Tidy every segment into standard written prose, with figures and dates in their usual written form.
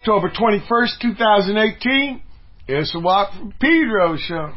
October 21st, 2018. It's the Walk from Pedro Show.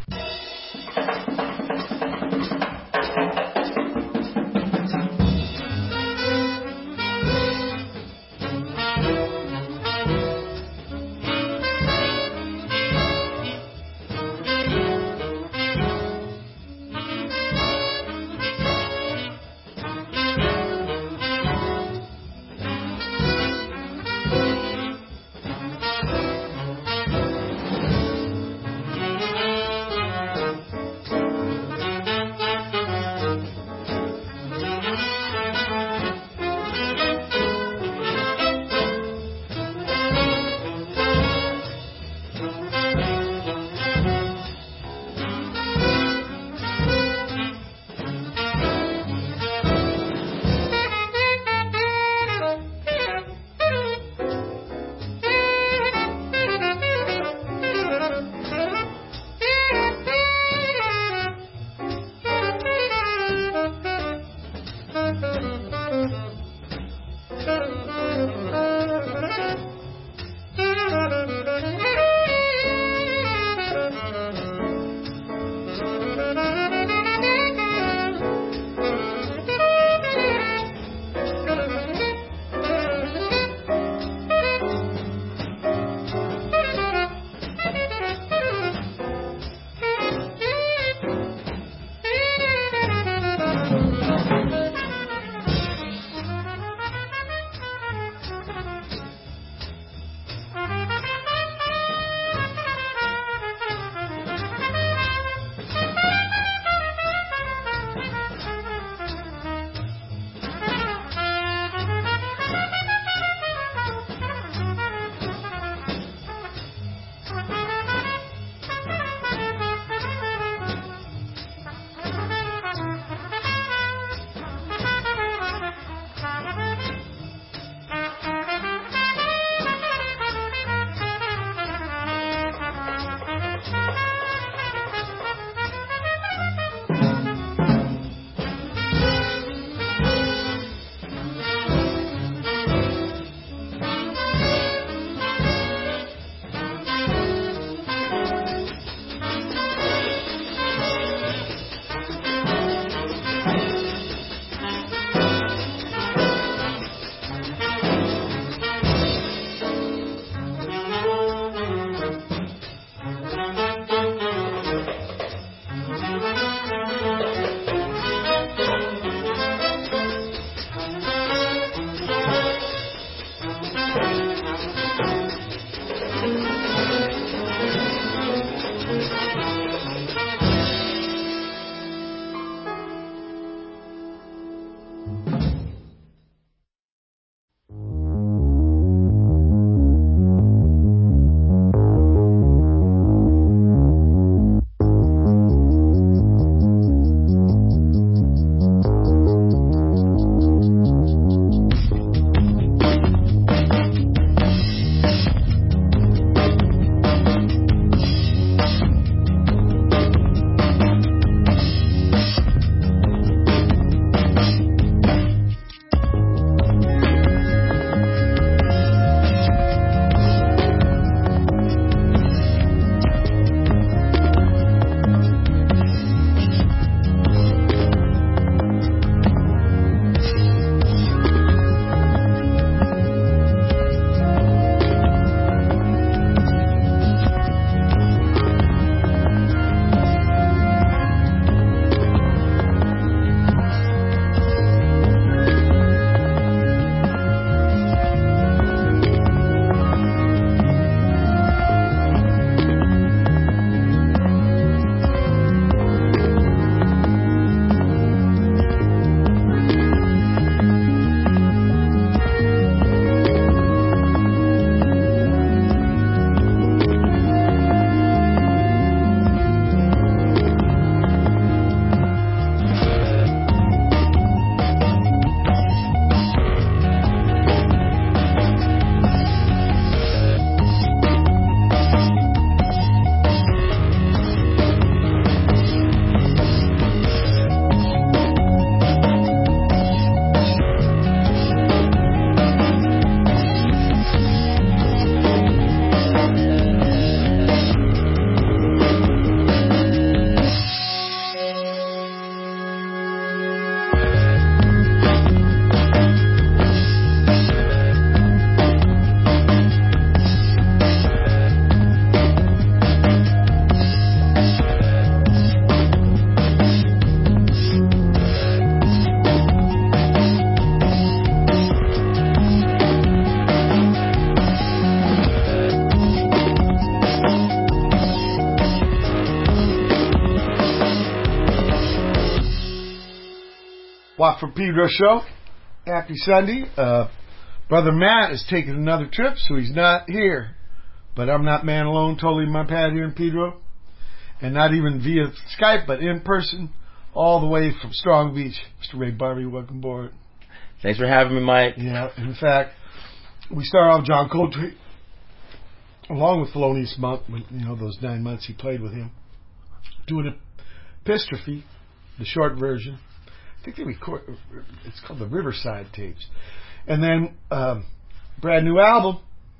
Watt from Pedro show. Happy Sunday. Brother Matt is taking another trip, so he's not here. But I'm not man alone, totally in my pad here in Pedro. And not even via Skype, but in person, all the way from Strong Beach. Mr. Ray Barbie, welcome aboard. Thanks for having me, Mike. Yeah, in fact, we start off John Coltrane, along with Thelonious Monk, those 9 months he played with him, doing Epistrophe, the short version. I think they record, it's called the Riverside Tapes. And then, brand new album,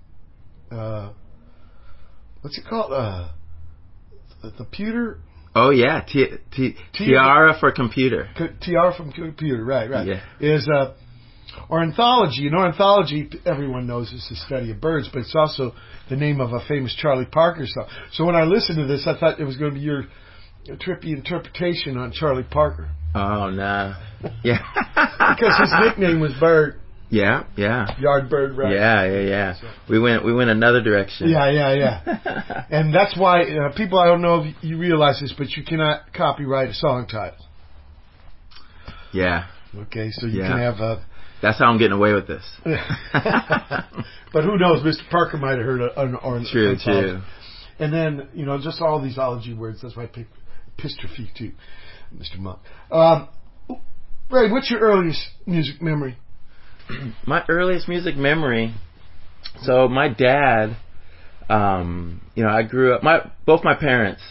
what's it called? The Pewter? Oh, yeah. Tiara for Computer. Tiara from Computer, right. Yeah. Is, ornithology. Ornithology, everyone knows, is the study of birds, but it's also the name of a famous Charlie Parker song. So when I listened to this, I thought it was going to be your trippy interpretation on Charlie Parker. Oh, no. Yeah. Because his nickname was Bird. Yeah. Yardbird, right? Yeah. So. We went another direction. Yeah. And that's why, people, I don't know if you realize this, but you cannot copyright a song title. Yeah. Okay, so you can have That's how I'm getting away with this. But who knows? Mr. Parker might have heard an ornithology. True. And then, just all these ology words. That's why I picked Epistrophe too, Mr. Monk. Ray, what's your earliest music memory? My earliest music memory. So my dad, I grew up. Both my parents.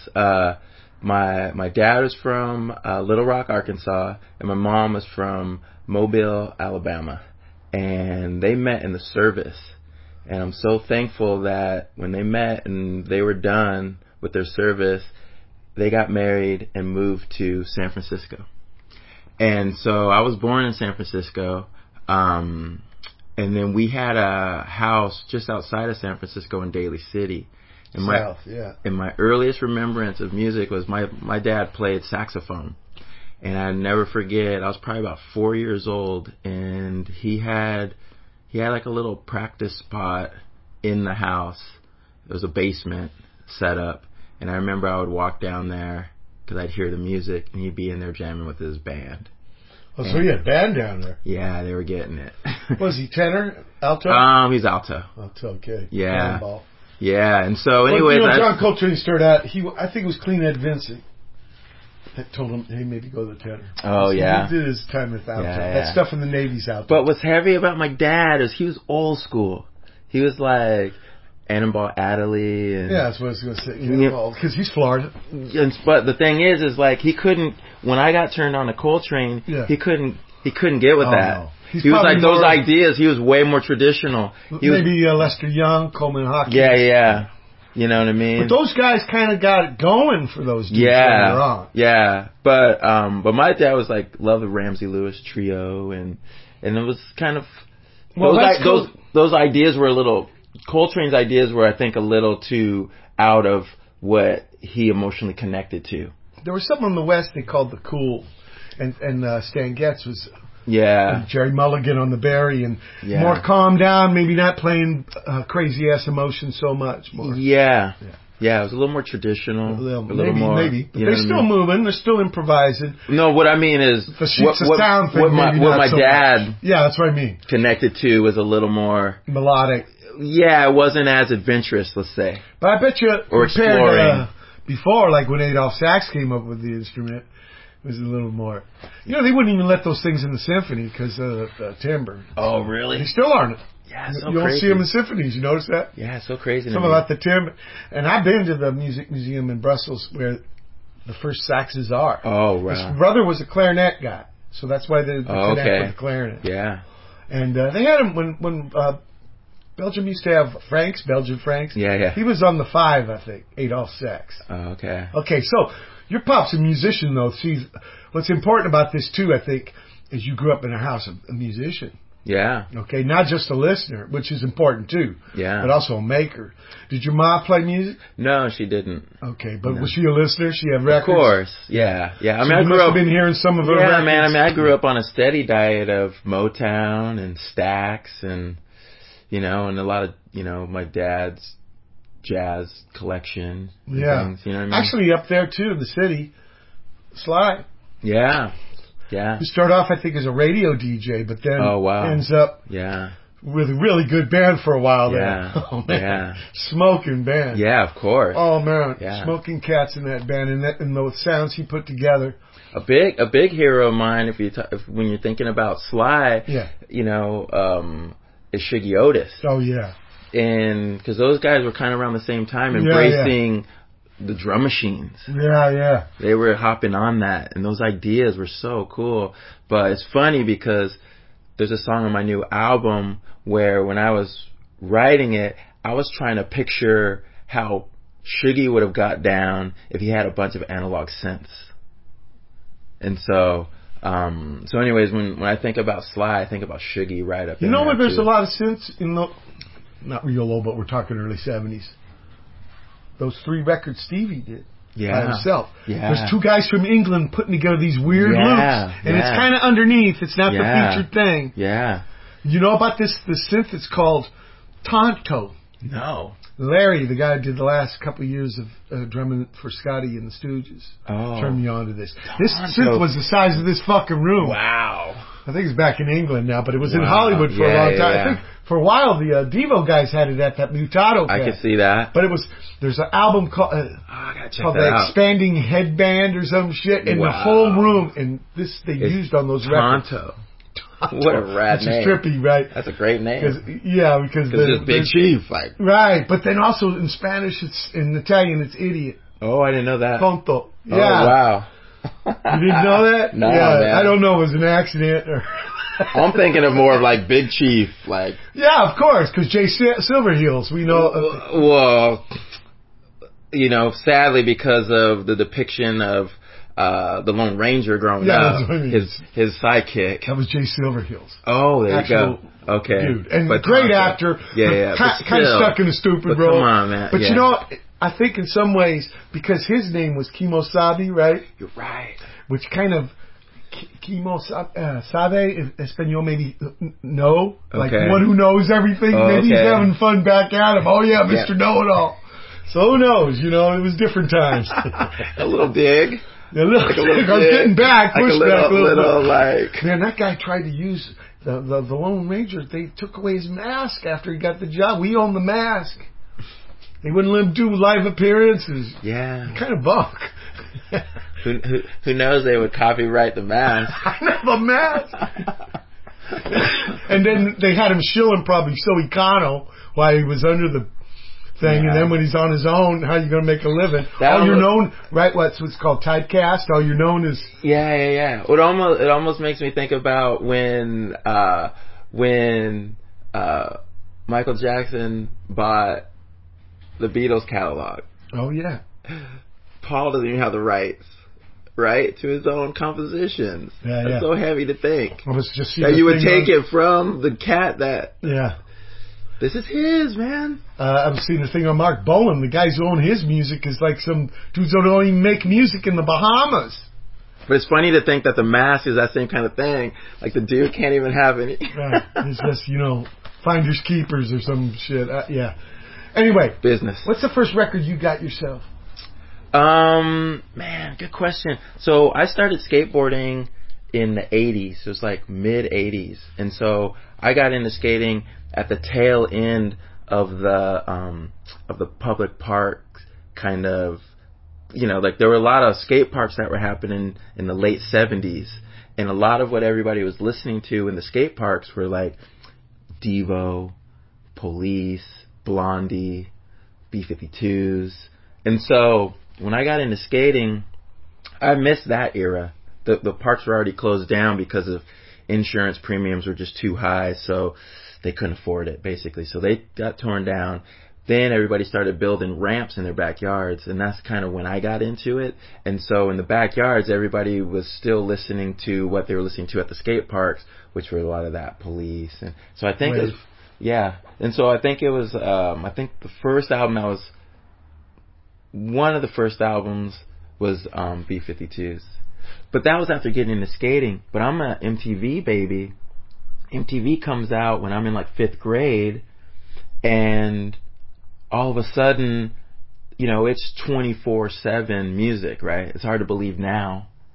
My dad was from Little Rock, Arkansas, and my mom was from Mobile, Alabama, and they met in the service. And I'm so thankful that when they met and they were done with their service, they got married and moved to San Francisco. And so I was born in San Francisco, and then we had a house just outside of San Francisco in Daly City. And my earliest remembrance of music was my dad played saxophone. And I never forget, I was probably about 4 years old, and he had like a little practice spot in the house. It was a basement set up, and I remember I would walk down there because I'd hear the music, and he'd be in there jamming with his band. Oh, so you had band down there? Yeah, they were getting it. Was he tenor, alto? He's alto. Alto, okay. Yeah. Handball. Yeah, and so anyways, John Coltrane started out. I think it was Clean Ed Vincent that told him, hey, maybe go to the tenor. Oh, yeah. He did his time with alto. Yeah. That stuff in the Navy's alto. But what's heavy about my dad is he was old school. He was like Annabelle Adderley. And, yeah, that's what I was going to say. Because he's Florida. But the thing is like he couldn't. When I got turned on to Coltrane, he couldn't get with that. No. He was like those ideas. He was way more traditional. Maybe Lester Young, Coleman Hawkins. Yeah. You know what I mean? But those guys kind of got it going for those dudes later on. Yeah. But my dad was like, love the Ramsey Lewis trio, and it was kind of those ideas were a little. Coltrane's ideas were, I think, a little too out of what he emotionally connected to. There was something in the West they called the cool, and Stan Getz was. Yeah. Jerry Mulligan on the Barry, and more calm down, maybe not playing crazy ass emotion so much more. Yeah, it was a little more traditional. A little more. Maybe. But they're still moving, they're still improvising. No, what I mean is what my dad that's what I mean. Connected to was a little more melodic. Yeah, it wasn't as adventurous, let's say. But I bet you or exploring. Before, like when Adolph Sax came up with the instrument, it was a little more. They wouldn't even let those things in the symphony because of the timbre. Oh, really? They still aren't. Yeah, so you don't see them in symphonies. You notice that? Yeah, it's so crazy. Something about the timbre. And I've been to the Music Museum in Brussels where the first saxes are. Oh, wow. His brother was a clarinet guy, so that's why they connect with the clarinet. Yeah. And they had him when Belgium used to have Franks, Belgian Franks. Yeah. He was on the 5, I think, Adolph Sax. Oh, okay. Okay, so your pop's a musician, though. See, what's important about this, too, I think, is you grew up in a house of a musician. Yeah. Okay, not just a listener, which is important, too. Yeah. But also a maker. Did your mom play music? No, she didn't. Okay, but was she a listener? She had records? Of course, yeah. I mean, I must have been hearing some of her records. Yeah, man, I grew up on a steady diet of Motown and Stax and, and a lot of, my dad's jazz collection. Yeah. Things, you know what I mean? Actually, up there, too, in the city, Sly. Yeah. Yeah. Who started off, I think, as a radio DJ, but then ends up with a really good band for a while there. Oh, man. Yeah. Smoking band. Yeah, of course. Oh, man. Yeah. Smoking cats in that band and the sounds he put together. A big hero of mine, when you're thinking about Sly, you know, is Shuggie Otis. Oh, yeah. And because those guys were kind of around the same time embracing the drum machines. Yeah, yeah. They were hopping on that, and those ideas were so cool. But it's funny because there's a song on my new album where when I was writing it, I was trying to picture how Shuggie would have got down if he had a bunch of analog synths. And so anyways, when I think about Sly, I think about Shuggie right up there. You know what? There's a lot of synths in the, not real low, but we're talking early 70s. Those 3 records Stevie did by himself. Yeah. There's 2 guys from England putting together these weird loops, and it's kind of underneath. It's not the featured thing. Yeah. You know about this? The synth? It's called Tonto. No. Larry, the guy who did the last couple of years of drumming for Scotty and the Stooges, turned me on to this. This synth was the size of this fucking room. Wow. I think it's back in England now, but it was in Hollywood for a long time. I think for a while the Devo guys had it at that Mutado Fest. I could see that. But there's an album called The Expanding Headband or some shit in the whole room, and they used on those records. Tonto. What a rad name. Which is trippy, right? That's a great name. Because it's Big Chief, like. Right, but then also in Spanish, in Italian, it's idiot. Oh, I didn't know that. Tonto. Yeah. Oh, wow. You didn't know that? No, man. I don't know. It was an accident. I'm thinking of more of like Big Chief, like. Yeah, of course, because Jay Silverheels, we know. Well, you know, sadly, because of the depiction of the Lone Ranger growing up, that's what I mean. his sidekick. That was Jay Silverheels. Oh, there you go. Okay, dude, and great actor. Yeah, kind of stuck in a stupid role. Come on, man. But you know, I think in some ways because his name was Kimosabe, right? You're right. Which kind of Sabe, Espanol, maybe no, like one who knows everything. Maybe he's having fun back at him. Oh yeah, Mr. Know-It-All. So who knows? You know, it was different times. A little dig. Yeah, look, I was getting back, like pushback a little like. Man, that guy tried to use the Lone Ranger. They took away his mask after he got the job. We own the mask. They wouldn't let him do live appearances. Yeah, kind of buck. Who knows? They would copyright the mask. I know the mask. And then they had him shilling probably Soy Cano while he was under the thing, and then when he's on his own, how are you going to make a living? All you're known, right? What's called typecast. All you're known is yeah. It almost makes me think about when Michael Jackson bought the Beatles catalog. Oh yeah. Paul doesn't even have the rights, right, to his own compositions. Yeah. That's so heavy to think. Well, just that you would take it from the cat that. Yeah. This is his, man. I've seen a thing on Mark Bolan. The guys who own his music is like some dudes who don't even make music in the Bahamas. But it's funny to think that the mask is that same kind of thing. Like the dude can't even have any. Right. It's just, finders keepers or some shit. Yeah. Anyway. Business. What's the first record you got yourself? Man, good question. So I started skateboarding in the 80s. It was like mid 80s. And so I got into skating at the tail end of the public park kind of, like there were a lot of skate parks that were happening in the late 70s, and a lot of what everybody was listening to in the skate parks were like Devo, Police, Blondie, B-52s. And so when I got into skating, I missed that era. The parks were already closed down because of insurance premiums were just too high, so they couldn't afford it, basically. So they got torn down. Then everybody started building ramps in their backyards, and that's kind of when I got into it. And so in the backyards, everybody was still listening to what they were listening to at the skate parks, which were a lot of that Police. And so I think it was, And so I think it was, I think the first album one of the first albums was B-52s. But that was after getting into skating. But I'm an MTV baby. MTV comes out when I'm in like 5th grade, and all of a sudden, it's 24/7 music, right? It's hard to believe now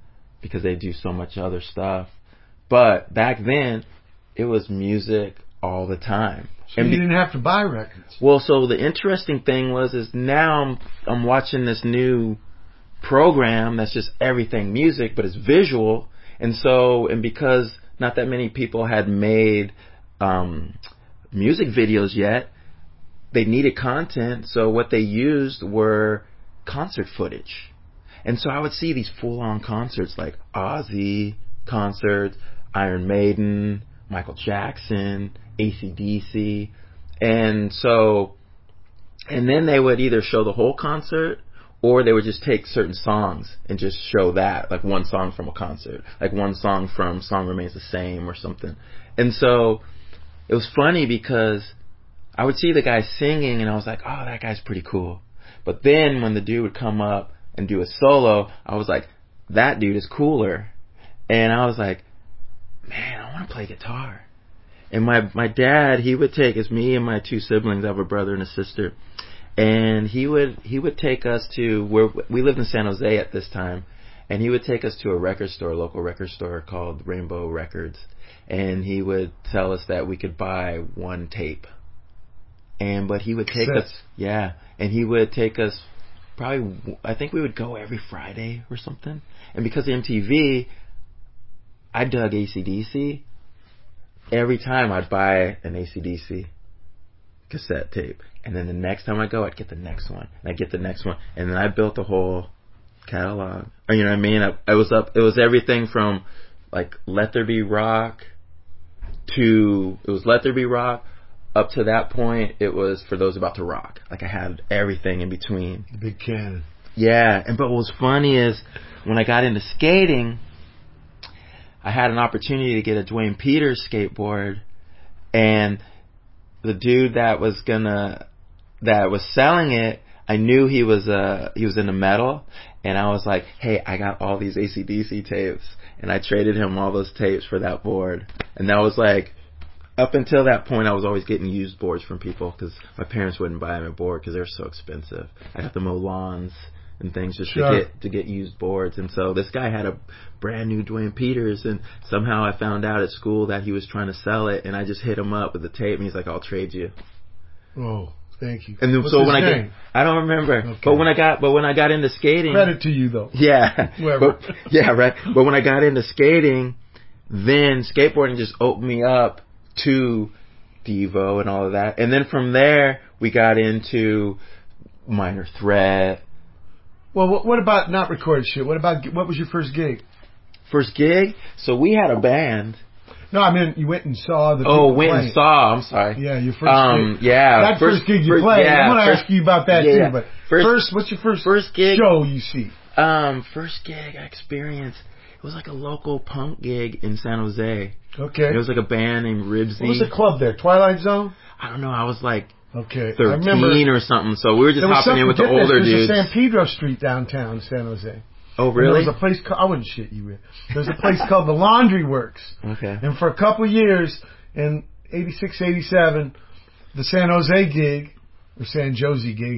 because they do so much other stuff. But back then, it was music all the time. So you didn't have to buy records. Well, so the interesting thing is now I'm watching this new program that's just everything music, but it's visual. And because not that many people had made music videos yet, they needed content. So what they used were concert footage. And so I would see these full-on concerts like Ozzy concerts, Iron Maiden, Michael Jackson, AC/DC. And then they would either show the whole concert or they would just take certain songs and just show that, like one song from a concert, like one song from Song Remains the Same or something. And so it was funny because I would see the guy singing and I was like, oh, that guy's pretty cool. But then when the dude would come up and do a solo, I was like, that dude is cooler. And I was like, man, I want to play guitar. And my dad, he would take us, me and my two siblings, I have a brother and a sister, and he would take us to where we lived in San Jose at this time, and he would take us to a record store, a local record store called Rainbow Records, and he would tell us that we could buy one tape. But he would take us, and he would take us probably, I think we would go every Friday or something. And because of MTV, I dug AC/DC. Every time I'd buy an AC/DC cassette tape. And then the next time I go, I'd get the next one. And I'd get the next one. And then I built a whole catalog. Or, you know what I mean? It was everything from like Let There Be Rock up to that point, it was For Those About to Rock. Like I had everything in between. The big canon. Yeah. But what was funny is when I got into skating, I had an opportunity to get a Dwayne Peters skateboard, and the dude that was selling it, I knew he was into metal, and I was like, hey, I got all these AC/DC tapes, and I traded him all those tapes for that board. And that was like, up until that point, I was always getting used boards from people because my parents wouldn't buy me a board because they were so expensive. I'd have to mow lawns and things just to get used boards. And so this guy had a brand new Dwayne Peters, and somehow I found out at school that he was trying to sell it, and I just hit him up with the tape, and he's like, I'll trade you. Oh, thank you. And then, What's so his when name? I don't remember. Okay. But when I got into skating, credit to you though. Yeah. Whoever. But when I got into skating, then skateboarding just opened me up to Devo and all of that. And then from there, we got into Minor Threat. Well, what about not recorded shit? What was your first gig? First gig? So we had a band. No, I mean, you went and saw the and saw. I'm sorry. Yeah, your first gig. Yeah. That first gig you played. Yeah, I'm going to ask you about that too. But first, what's your first gig show you see? First gig I experienced, it was like a local punk gig in San Jose. Okay. It was like a band named Ribsy. What was the club there? Twilight Zone? I don't know. I was like 13 or something. So we were just hopping in with the older dudes. There's a San Pedro Street downtown San Jose. Oh, really? There was a place called, I wouldn't shit you with. There's a place called the Laundry Works. Okay. And for a couple years, in 86, 87, the San Jose gig, or San Jose gig,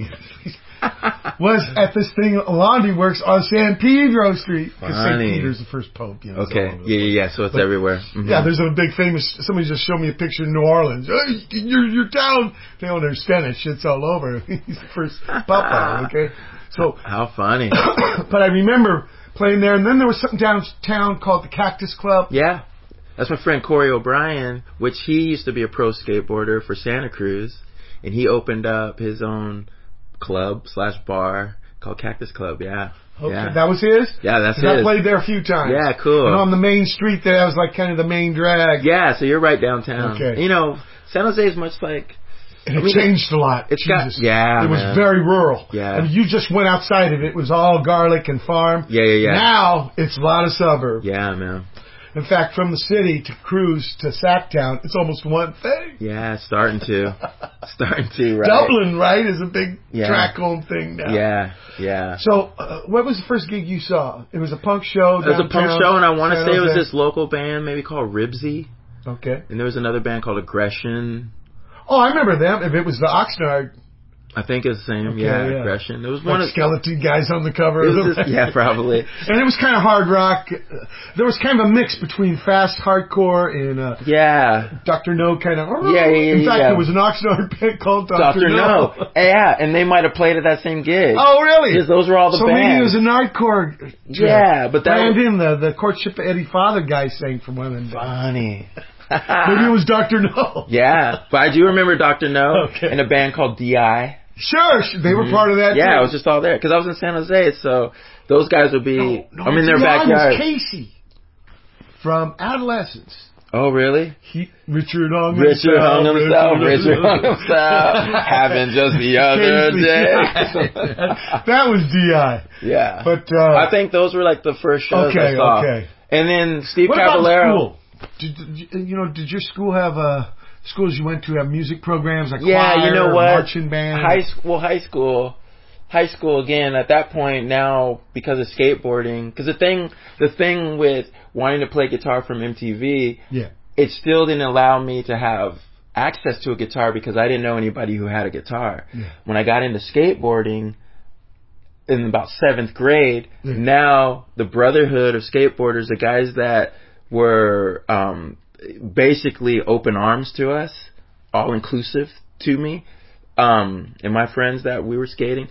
was at this thing, Laundry Works on San Pedro Street. Because St. Peter's the first pope. You know, okay. Yeah. So it's everywhere. Mm-hmm. Yeah, there's a big famous, somebody just showed me a picture in New Orleans. Hey, your town. They don't understand it. Shit's all over. He's the first pop okay? So how funny. But I remember playing there, and then there was something downtown called the Cactus Club. Yeah. That's my friend Corey O'Brien, which he used to be a pro skateboarder for Santa Cruz, and he opened up his own club/bar called Cactus Club. Yeah. Okay, yeah. that was his? Yeah, that's his. I played there a few times. Yeah, cool. And on the main street there, that was like kind of the main drag. Yeah, so you're right downtown. Okay. You know, San Jose is much like... And it changed a lot. It was very rural. Yeah. I mean, you just went outside of it. It was all garlic and farm. Yeah. Now, it's a lot of suburb. Yeah, man. In fact, from the city to Cruz to Sacktown, it's almost one thing. Yeah, it's starting to, right? Dublin, right, is a big track-home thing now. Yeah. So, what was the first gig you saw? It was a punk show downtown. It was a punk show, and I want to say it was this local band, maybe called Ribsy. Okay. And there was another band called Aggression. Oh, I remember them. If it was the Oxnard I think it's the same. Okay, yeah, yeah. Aggression. It was Like one of skeleton guys on the cover. It was just, yeah, probably. And it was kind of hard rock. There was kind of a mix between fast hardcore and Yeah. Dr. No kind of. Yeah. In fact, there was an Oxnard band called Dr. No. Yeah, and they might have played at that same gig. Oh, really? Because those were all the so bands. maybe it was a nardcore. Yeah, but that Brandon, the Courtship of Eddie Father guy sang from one of them. Funny. Maybe it was Dr. No. Yeah, but I do remember Dr. No and a band called D.I. Sure, they were part of that too. Yeah, I was just all there because I was in San Jose, so those guys would be. I'm in their backyard. Was Casey from Adolescence. Oh, really? Richard hung himself. Happened just the other day. That was D.I. Yeah. But I think those were like the first shows I saw. Okay. And then Steve Caballero. About school? Did your school have schools you went to have music programs like choir, you know what? Marching band? High school again at that point now because of skateboarding. Because the thing with wanting to play guitar from MTV, it still didn't allow me to have access to a guitar because I didn't know anybody who had a guitar. Yeah. When I got into skateboarding in about 7th grade, now the brotherhood of skateboarders, the guys that were basically open arms to us, all inclusive to me, and my friends that we were skating,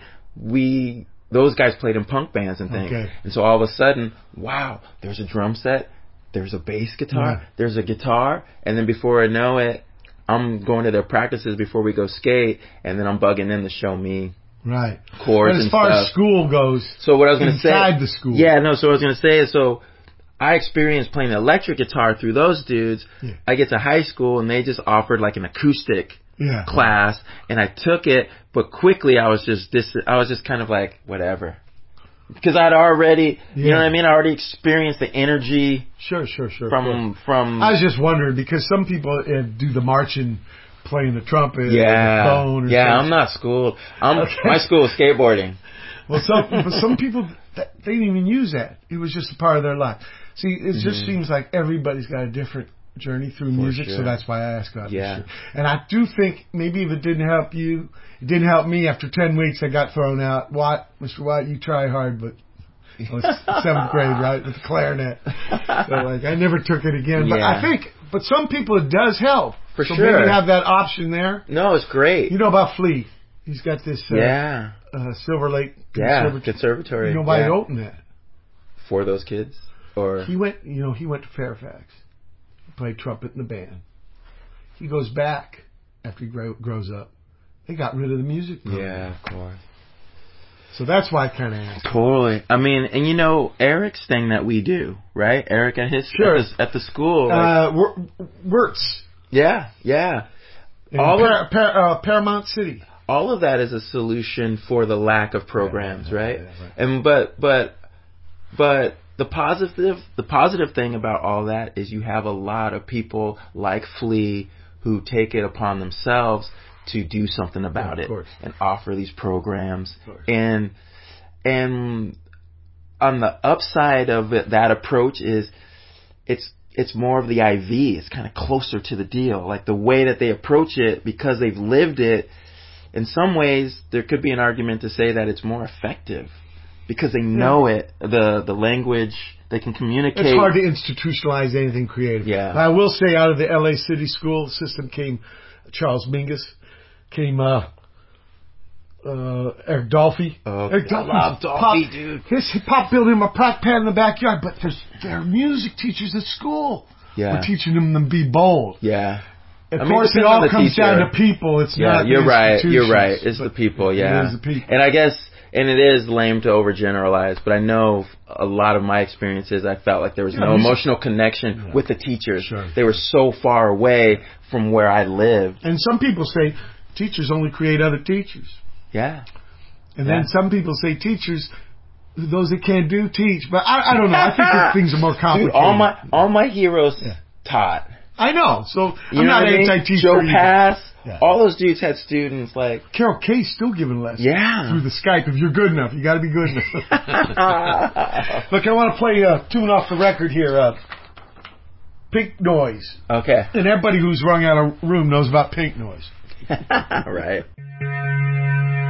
those guys played in punk bands and things. Okay. And so all of a sudden, wow, there's a drum set, there's a bass guitar, there's a guitar, and then before I know it, I'm going to their practices before we go skate, and then I'm bugging them to show me chords and as far as school goes, so what I was going to say, inside the school. Yeah, no, so what I was going to say is, so I experienced playing electric guitar through those dudes. Yeah. I get to high school and they just offered like an acoustic class, and I took it, but quickly I was just kind of like whatever, because I'd already, you know what I mean? I already experienced the energy. Sure. From I was just wondering because some people do the marching, playing the trumpet, or the bone. Or something. I'm not schooled. My school is skateboarding. Well, some people they didn't even use that. It was just a part of their life. See, it just seems like everybody's got a different journey through music, so that's why I asked about this. And I do think maybe if it didn't help you, it didn't help me. After 10 weeks, I got thrown out. Mr. Watt, you try hard, but it's 7th grade, right, with the clarinet. So I never took it again. But some people it does help. For so sure. maybe have that option there. No, it's great. You know about Flea? He's got this Silver Lake Conservatory. Nobody opened that for those kids, or he went to Fairfax. He played trumpet in the band. He goes back after he grows up. They got rid of the music program. Yeah, of course. So that's why I kind of asked. Totally. I mean, and Eric's thing that we do, right? Eric at his at the school. Wirtz. Yeah. Paramount City. All of that is a solution for the lack of programs, right? And but the positive thing about all that is you have a lot of people like Flea who take it upon themselves to do something about it and offer these programs. And on the upside of that approach is it's more of the IV. It's kind of closer to the deal. Like the way that they approach it, because they've lived it, in some ways there could be an argument to say that it's more effective because they know it, the language, they can communicate. It's hard to institutionalize anything creative. Yeah. I will say out of the LA City school system came Charles Mingus, came Eric Dolphy. Eric Dolphy. I love Dolphy, dude. His pop built him a prac pad in the backyard, but there are music teachers at school. We're teaching them to be bold. Yeah. Of course, it all comes down to people. It's not you're right. institutions. It's the people, yeah. It is the people. And I guess, and it is lame to overgeneralize, but I know a lot of my experiences, I felt like there was no emotional connection with the teachers. Sure. They were so far away from where I lived. And some people say teachers only create other teachers. Yeah. And then some people say teachers, those that can't do, teach. But I don't know. I think that things are more complicated. Dude, all my heroes taught. I know. So I'm not anti-teacher. Joe Pass. Yeah. All those dudes had students like Carol Kay's still giving lessons. Yeah. Through the Skype. If you're good enough, you got to be good enough. Look, I want to play a tune off the record here. Pink Noise. Okay. And everybody who's rung out a room knows about Pink Noise. Right.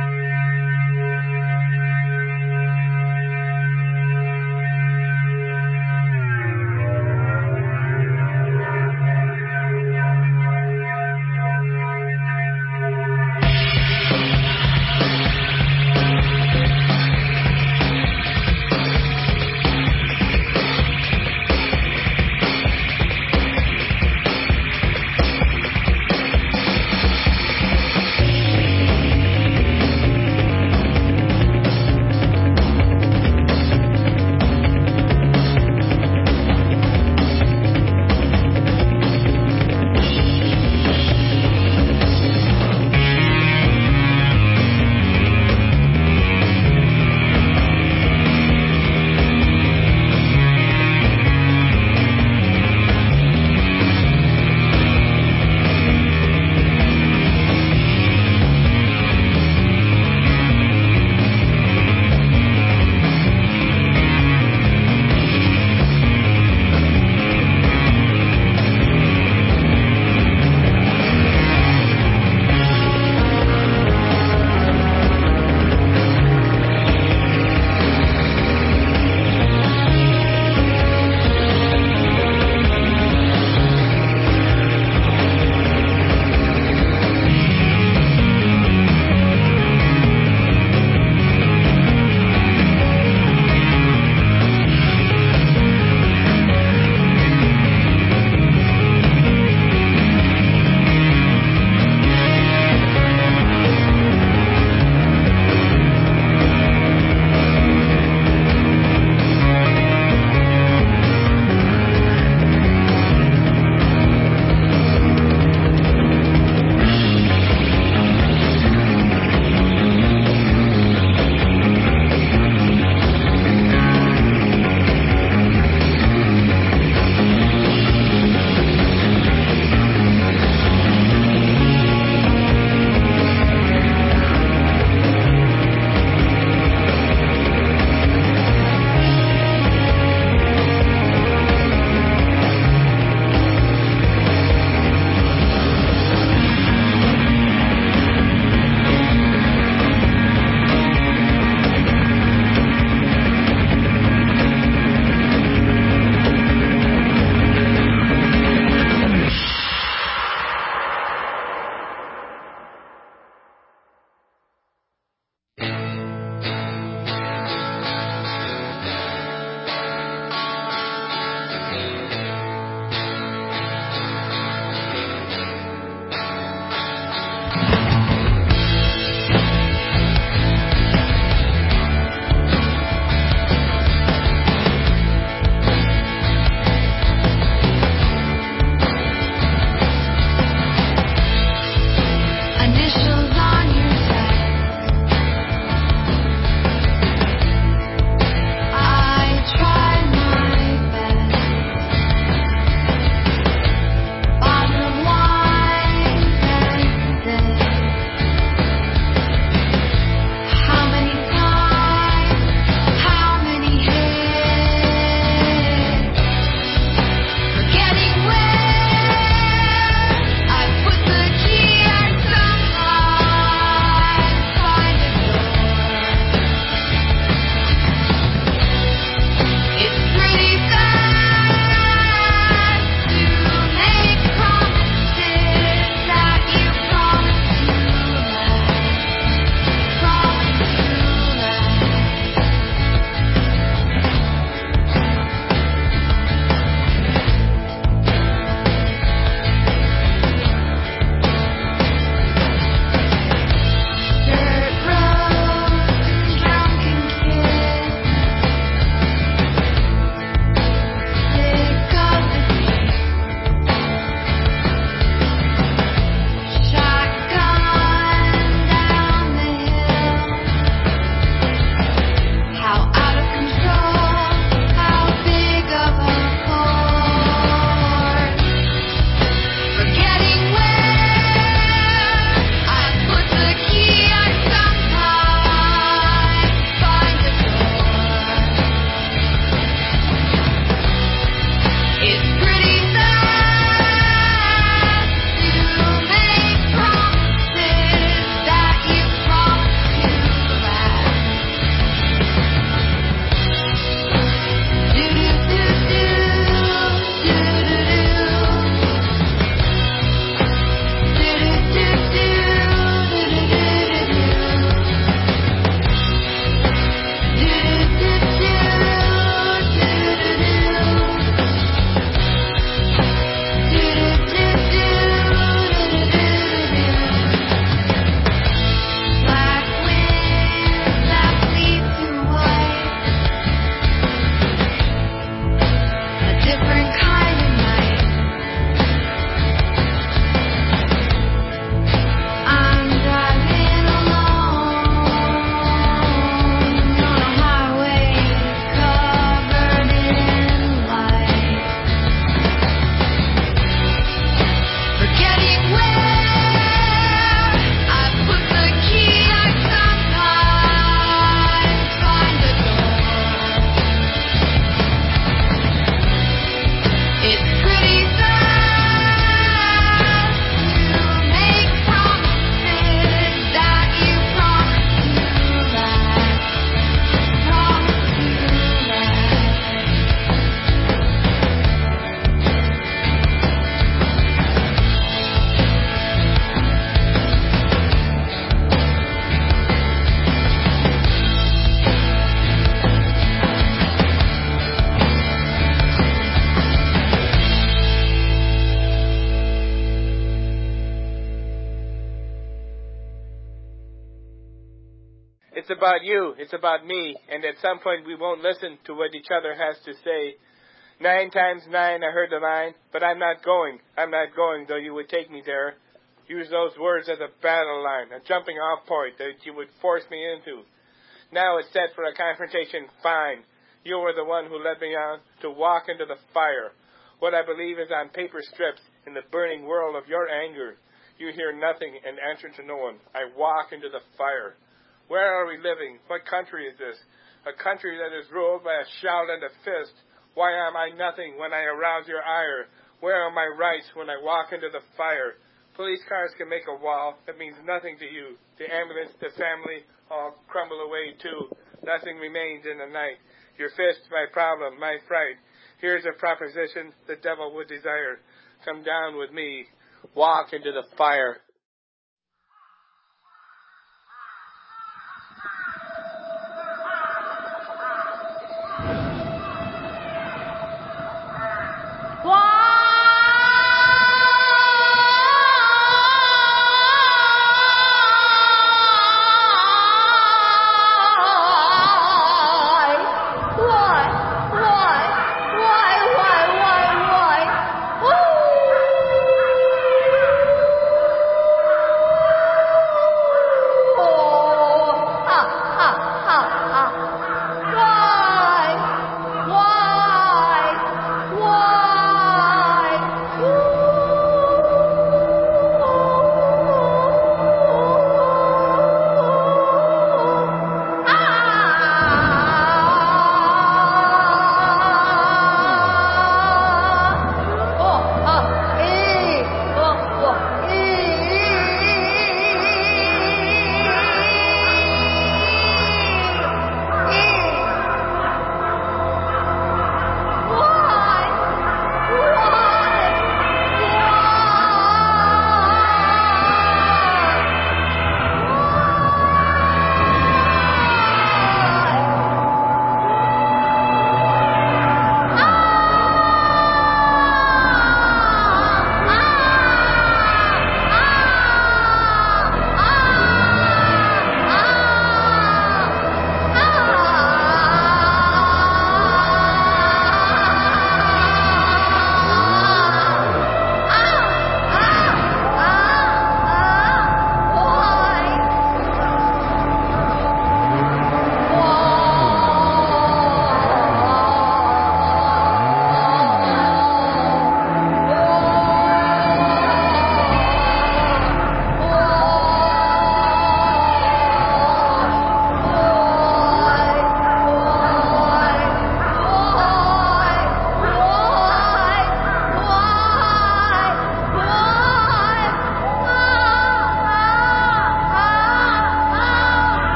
It's about you, it's about me, and at some point we won't listen to what each other has to say. 9 times 9, I heard the line, but I'm not going, though you would take me there. Use those words as a battle line, a jumping off point that you would force me into. Now it's set for a confrontation, fine. You were the one who led me on to walk into the fire. What I believe is on paper strips in the burning whirl of your anger. You hear nothing and answer to no one. I walk into the fire. Where are we living? What country is this? A country that is ruled by a shout and a fist. Why am I nothing when I arouse your ire? Where are my rights when I walk into the fire? Police cars can make a wall. That means nothing to you. The ambulance, the family, all crumble away too. Nothing remains in the night. Your fist, my problem, my fright. Here's a proposition the devil would desire. Come down with me. Walk into the fire.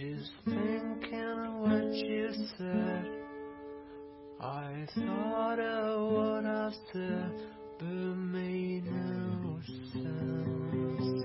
Just thinking what you said. I thought of what I've said, but it made no sense.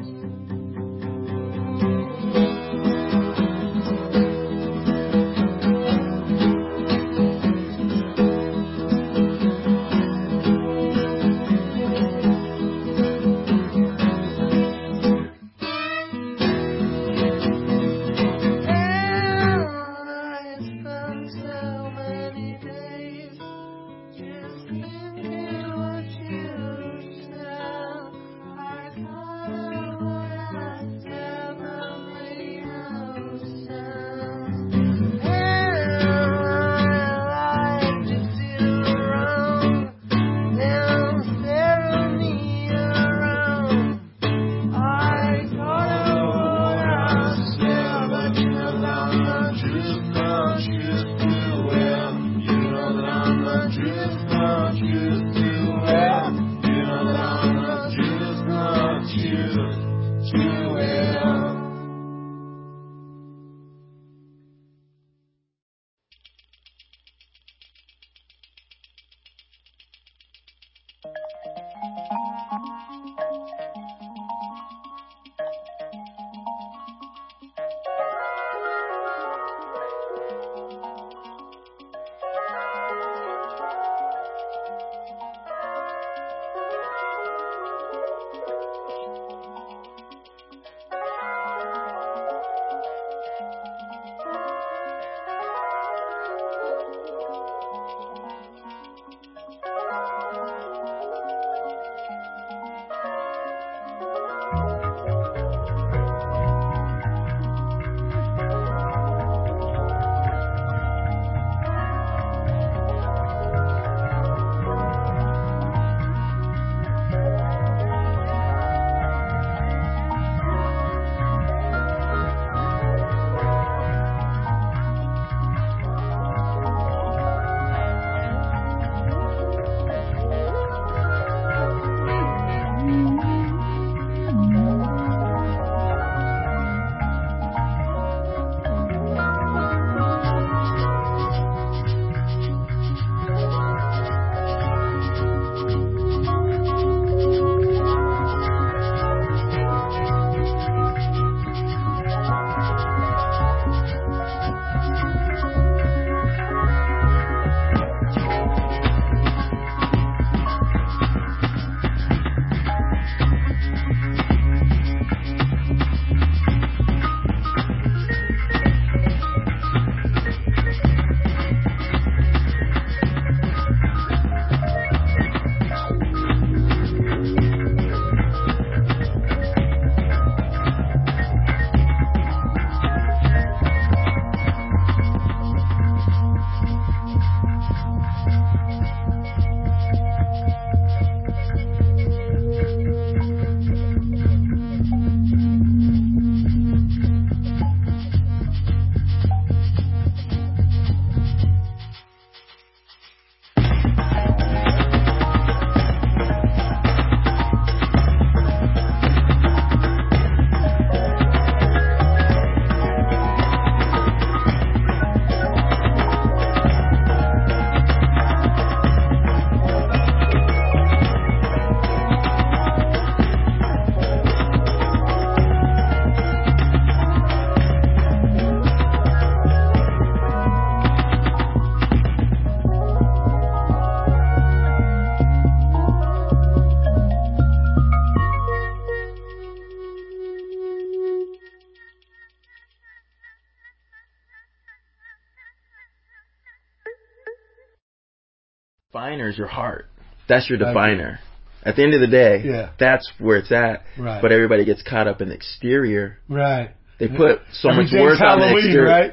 definer is your heart. That's your definer. At the end of the day, that's where it's at. Right. But everybody gets caught up in the exterior. Right. They put so much work on the exterior. Right?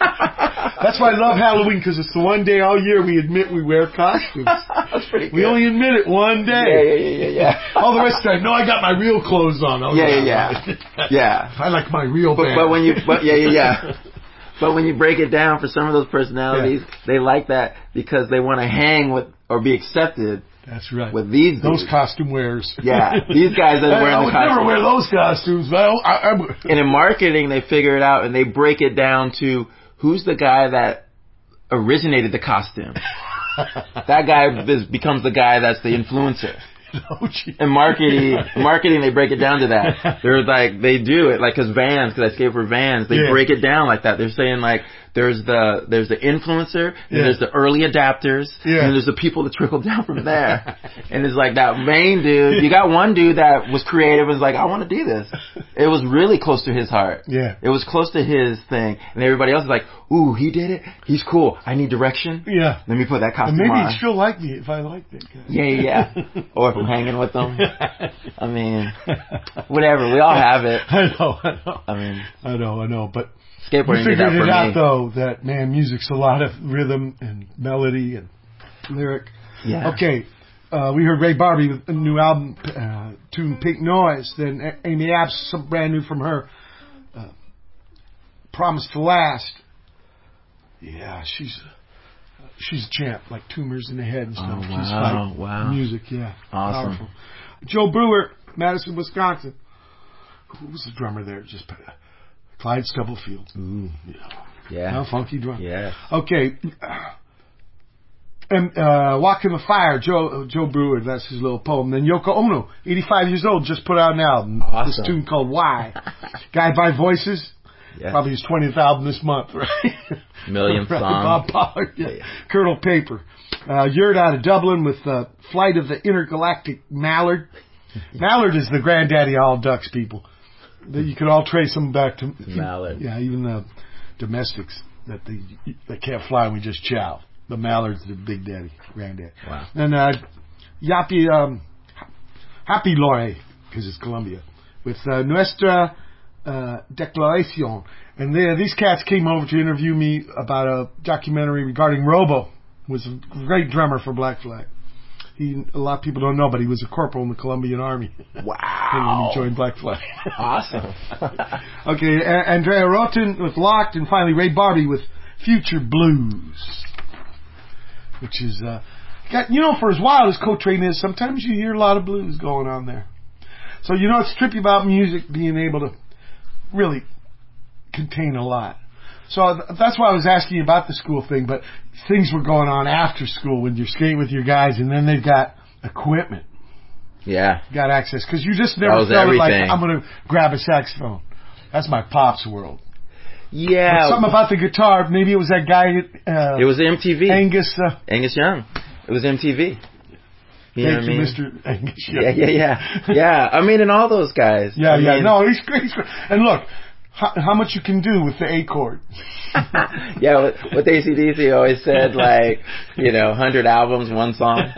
That's why I love Halloween, because it's the one day all year we admit we wear costumes. That's pretty good. We only admit it one day. Yeah. All the rest of the time, no, I got my real clothes on. Oh, Yeah. I like my real band. But when you, But when you break it down for some of those personalities, they like that because they want to hang with or be accepted That's right. with these those dudes. costume wearers. Yeah, these guys that are I wearing the would never costume. wear those costumes. But And in marketing, they figure it out and they break it down to who's the guy that originated the costume. That guy becomes the guy that's the influencer. In marketing, they break it down to that. They're like, they do it like, cause I skate for Vans, they break it down like that. They're saying like, there's the influencer, and there's the early adapters, and there's the people that trickle down from there. And it's like that main dude, you got one dude that was creative and was like, I want to do this. It was really close to his heart. Yeah. It was close to his thing. And everybody else is like, ooh, he did it? He's cool. I need direction. Yeah. Let me put that costume And maybe on. he'd still like me if I liked it. Yeah. Or if I'm hanging with them. I mean, whatever. We all have it. I know. But skateboarding we did that figured for it out, me. though, that, man, music's a lot of rhythm and melody and lyric. Yeah. Okay, we heard Ray Barbie with a new album, tune Pink Noise. Then Amy Apps, some brand new from her, Promise to Last. Yeah, she's a champ, like tumors in the head and stuff. Oh, She's wow, fight wow. music, yeah. Awesome. Powerful. Joe Brewer, Madison, Wisconsin. Who was the drummer there? Just Clyde Stubblefield. Ooh. Yeah. How funky drum. Yeah. Okay. And Walking the Fire, Joe Brewer, that's his little poem. Then Yoko Ono, 85 years old, just put out an album. Awesome. This tune called Why. Guide by Voices. Yeah. Probably his 20th album this month, right? Millionth Right, song. Bob Pollard, Colonel Paper. Yurt out of Dublin with Flight of the Intergalactic Mallard. Mallard is the granddaddy of all ducks, people. You could all trace them back to Mallard. Yeah, even the domestics that they can't fly. We just chow. The mallard's the big daddy, granddad. Wow. And Happy Lore, because it's Colombia, with Nuestra Declaración. And these cats came over to interview me about a documentary regarding Robo, who was a great drummer for Black Flag. A lot of people don't know, but he was a corporal in the Colombian Army. Wow. When he joined Black Flag. Awesome. Okay, Andrea Roten with Locked, and finally Ray Barbie with Future Blues. Which is, for as wild as Coltrane is, sometimes you hear a lot of blues going on there. So, it's trippy about music being able to really contain a lot. So that's why I was asking you about the school thing, but things were going on after school when you're skating with your guys, and then they've got equipment. Yeah. Got access. Because you just never felt everything. like, I'm going to grab a saxophone. That's my pop's world. Yeah. But something about the guitar, maybe it was that guy... it was MTV. Angus Young. It was MTV. You know what I mean? Mr. Angus Young. Yeah. I mean, and all those guys. Yeah. No, he's great. And look, how much you can do with the A chord. Yeah, with AC/DC always said, 100 albums, one song.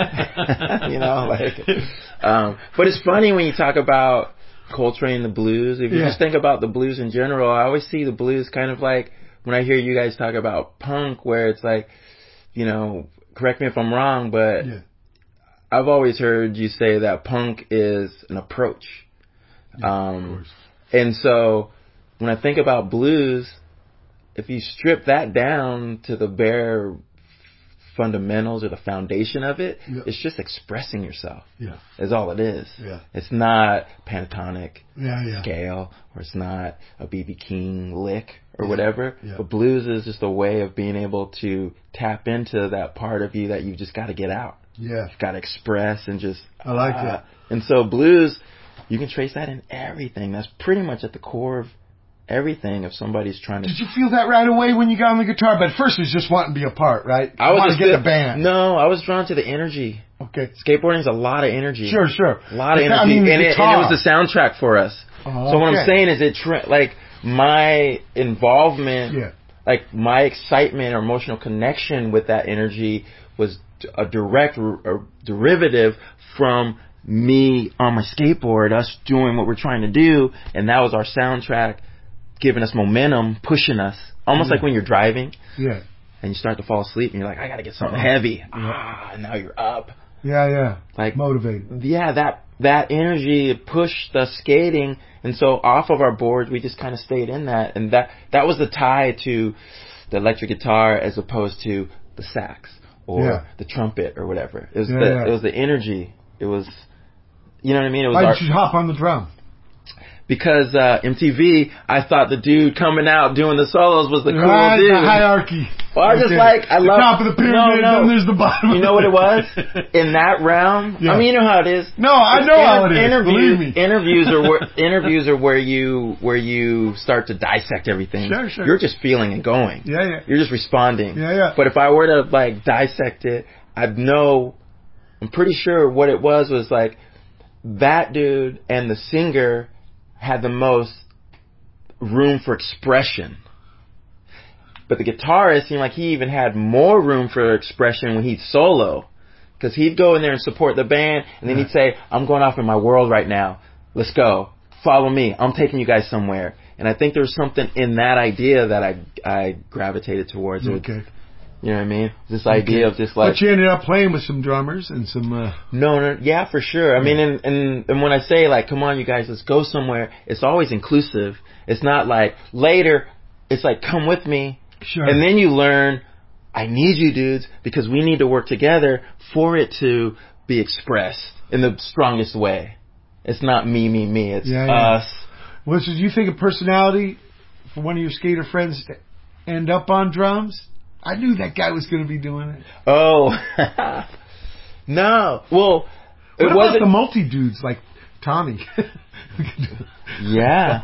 But it's funny when you talk about Coltrane, the blues. If you just think about the blues in general, I always see the blues kind of like, when I hear you guys talk about punk, where it's like, correct me if I'm wrong, but I've always heard you say that punk is an approach. Of course. And so when I think about blues, if you strip that down to the bare fundamentals or the foundation of it, it's just expressing yourself. Yeah. Is all it is. Yeah. It's not pentatonic scale, or it's not a B.B. King lick or whatever. Yeah. But blues is just a way of being able to tap into that part of you that you've just got to get out. Yeah. You've got to express and just... I like that. And so blues, you can trace that in everything. That's pretty much at the core of everything if somebody's trying to... Did you feel that right away when you got on the guitar? But at first it was just wanting to be a part, right? I was just get a band. No, I was drawn to the energy. Okay. Skateboarding is a lot of energy. Sure. A lot of energy. And it was the soundtrack for us. So what I'm saying is my involvement, my excitement or emotional connection with that energy was a direct derivative from me on my skateboard, us doing what we're trying to do, and that was our soundtrack, giving us momentum, pushing us. Almost like when you're driving. Yeah. And you start to fall asleep and you're like, I gotta get something heavy. And now you're up. Yeah. Like motivated. Yeah, that energy pushed us skating, and so off of our board we just kind of stayed in that, and that was the tie to the electric guitar as opposed to the sax or the trumpet or whatever. It was Yeah, it was the energy. It was, you know what I mean? It was Why did you hop on the drum? because MTV, I thought the dude coming out doing the solos was the cool Right, dude. the hierarchy. Well, I just I the love top of the pyramid, then there's the bottom. You know what it was? In that realm, Yeah. I mean, you know how it is. No, I know how it is. Believe me. Interviews are where you start to dissect everything. Sure. You're just feeling and going. Yeah. You're just responding. Yeah. But if I were to like dissect it, I'd know. I'm pretty sure what it was like that dude and the singer had the most room for expression. But the guitarist seemed like he even had more room for expression when he'd solo. Because he'd go in there and support the band, and then he'd say, I'm going off in my world right now. Let's go. Follow me. I'm taking you guys somewhere. And I think there was something in that idea that I gravitated towards. Okay. You know what I mean? This idea of just like... But you ended up playing with some drummers and some... No, yeah, for sure. I mean, and when I say, like, come on, you guys, let's go somewhere, it's always inclusive. It's not like, later, it's like, come with me. Sure. And then you learn, I need you dudes, because we need to work together for it to be expressed in the strongest way. It's not me. It's us. Well, so do you think a personality for one of your skater friends to end up on drums? I knew that guy was going to be doing it. Oh. No. Well, what about the multi-dudes like Tommy? Yeah.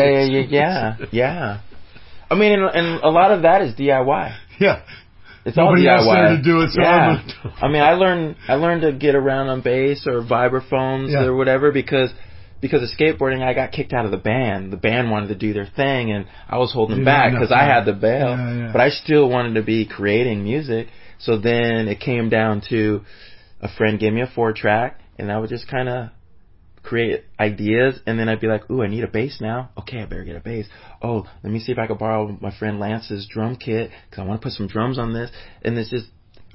I mean, and a lot of that is DIY. Yeah. It's Nobody all DIY. else there to do it, so I'm gonna do it. I mean, I learned to get around on bass or vibraphones or whatever because of skateboarding. I got kicked out of the band. The band wanted to do their thing, and I was holding them back because I had the bail. Yeah. But I still wanted to be creating music. So then it came down to a friend gave me a 4-track, and I would just kind of create ideas, and then I'd be like, ooh, I need a bass now. Okay, I better get a bass. Oh, let me see if I can borrow my friend Lance's drum kit, because I want to put some drums on this. And it's just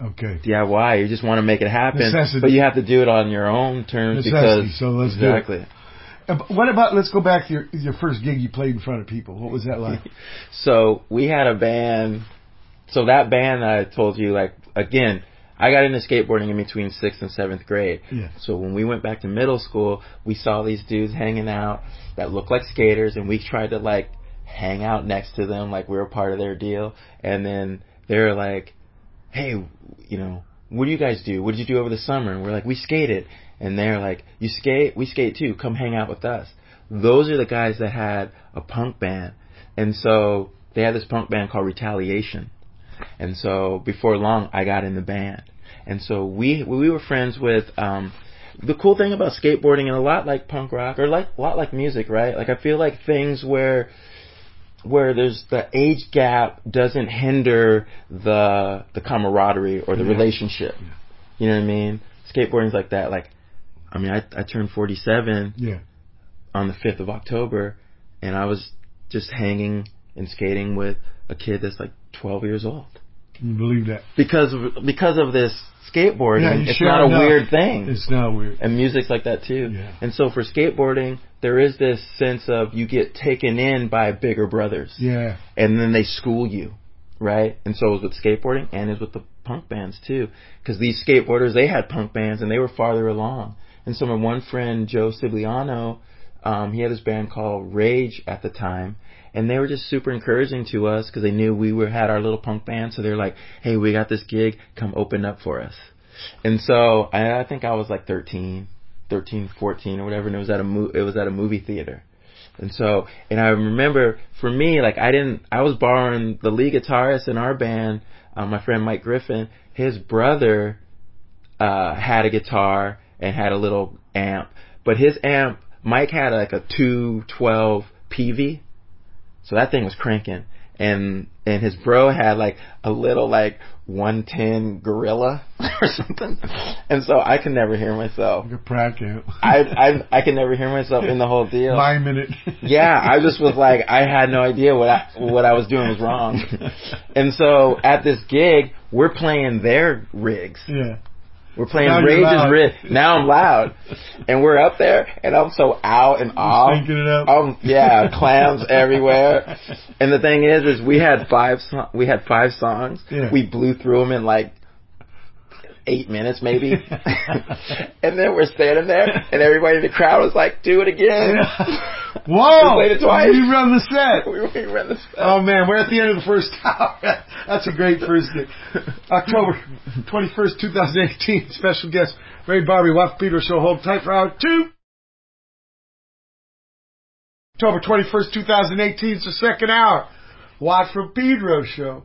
DIY. You just want to make it happen. Necessity. But you have to do it on your own terms. Necessity, so let's exactly. do it. What about, let's go back to your first gig you played in front of people. What was that like? So we had a band. So that band that I told you, like, again, I got into skateboarding in between 6th and 7th grade. Yeah. So when we went back to middle school, we saw these dudes hanging out that looked like skaters, and we tried to, like, hang out next to them like we were part of their deal. And then they were like, hey, you know, what do you guys do? What did you do over the summer? And we're like, we skated. And they're like, you skate? We skate too. Come hang out with us. Those are the guys that had a punk band. And so they had this punk band called Retaliation. And so before long, I got in the band. And so we were friends with, the cool thing about skateboarding, and a lot like punk rock, or a lot like music, right? Like, I feel like things where there's the age gap doesn't hinder the camaraderie or the relationship. Yeah. You know what I mean? Skateboarding's like that. Like, I mean, I turned 47 on the 5th of October, and I was just hanging and skating with a kid that's like 12 years old. Can you believe that? Because of this skateboarding, it's not a weird thing. It's not weird. And music's like that too. Yeah. And so for skateboarding, there is this sense of you get taken in by bigger brothers. Yeah. And then they school you, right? And so it was with skateboarding, and it's with the punk bands too. Because these skateboarders, they had punk bands, and they were farther along. And so my one friend, Joe Sigliano, he had this band called Rage at the time. And they were just super encouraging to us because they knew we had our little punk band. So they're like, hey, we got this gig. Come open up for us. And so I think I was like 13, 14 or whatever. And it was at a movie theater. And so, and I remember for me, like I was borrowing the lead guitarist in our band, my friend Mike Griffin. His brother had a guitar and had a little amp. But his amp, Mike had like a 212 PV. So that thing was cranking, and his bro had like a little like 110 Gorilla or something, and so I could never hear myself. Like a prac amp. I could never hear myself in the whole deal. Miming it. Yeah, I just was like, I had no idea what I was doing was wrong, and so at this gig we're playing their rigs. Yeah. We're playing Rage's rig. Now I'm loud. And we're up there, and I'm so out and off. Stinking it up. Clams everywhere. And the thing is we had 5 songs. Yeah. We blew through them in like 8 minutes maybe. And then we're standing there, and everybody in the crowd was like, do it again. Whoa! We played it twice. You run the set. We ran the set. Oh man, we're at the end of the first hour. That's a great first day. October 21st, 2018. Special guest, Ray Barbee, Watt Pedro Show. Hold tight for hour 2. October 21st, 2018. It's the second hour. Watt from Pedro Show.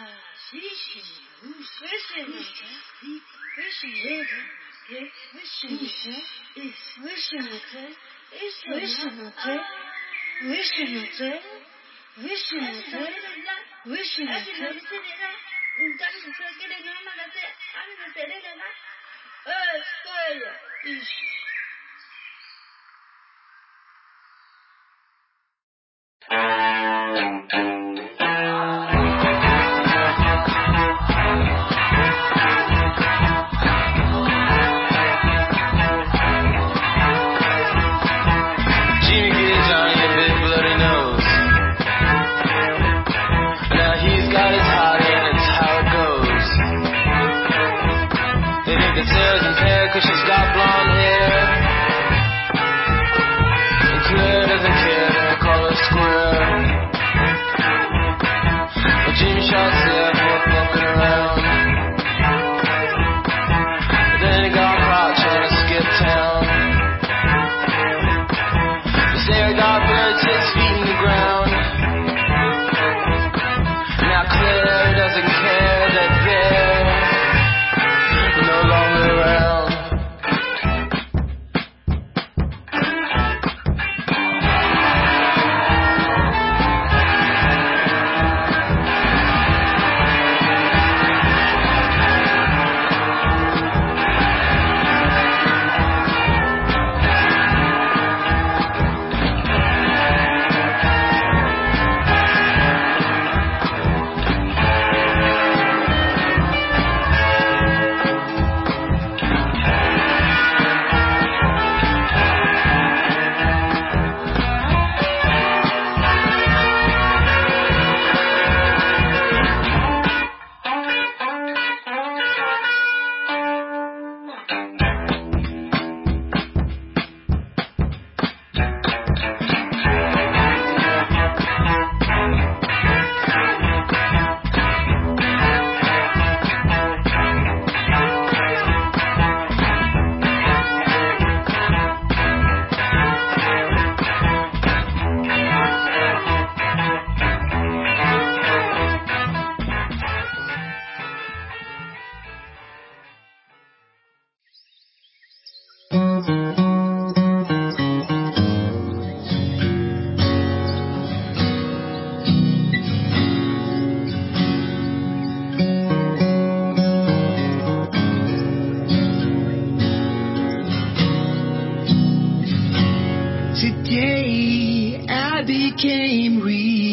Today I became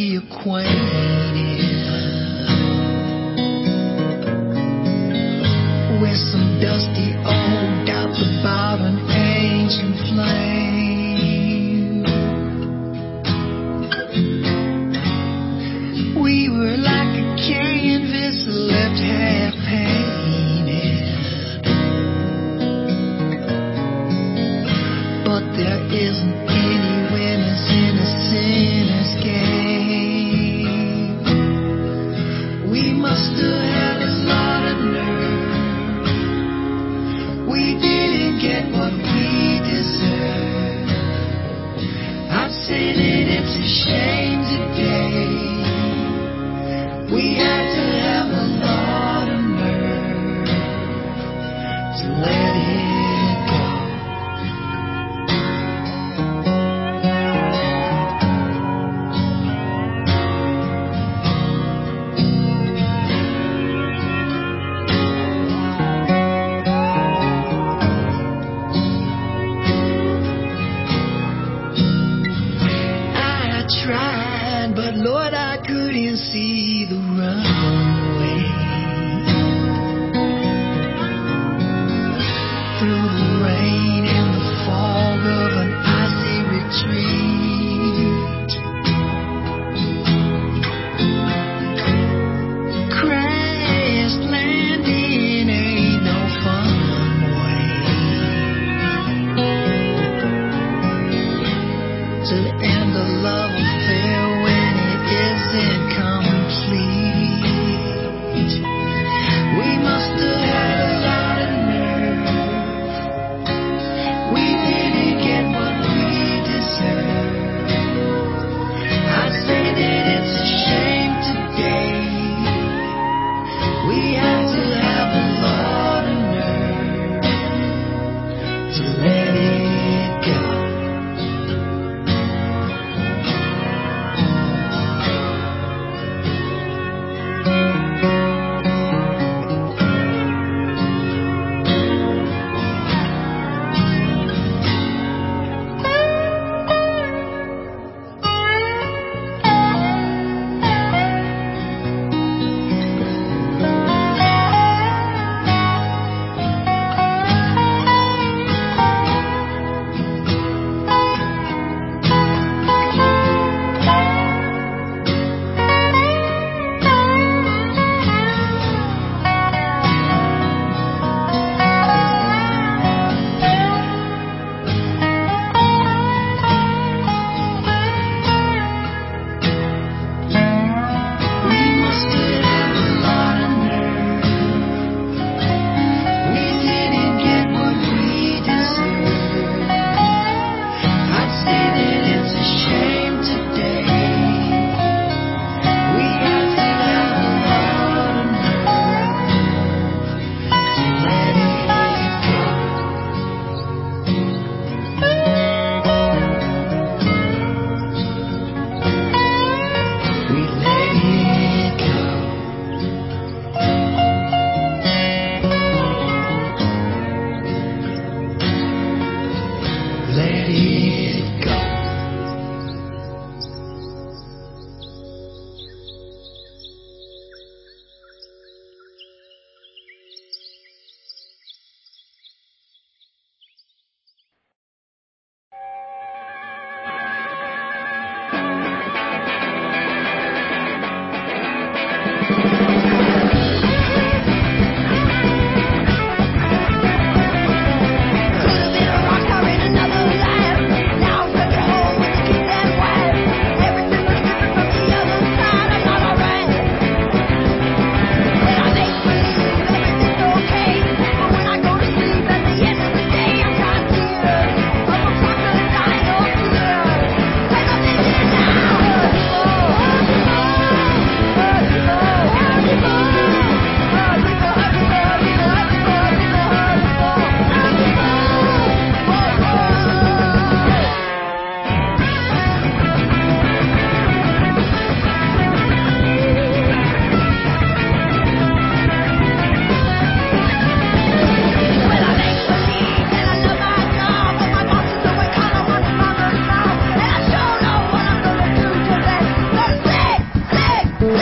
reacquainted with some dusty old doubts about an ancient flame. We were like a canvas left half painted, but there isn't any winners in a sinner's game. We must have had a lot of nerve. We didn't get what we deserved. I'm saying it's a shame today. We had to have a lot of nerve to let it go. I tried, but Lord, I couldn't see the runway. Through the rain and the fog of an icy retreat, crash landing ain't no fun way to end a love affair when it isn't complete.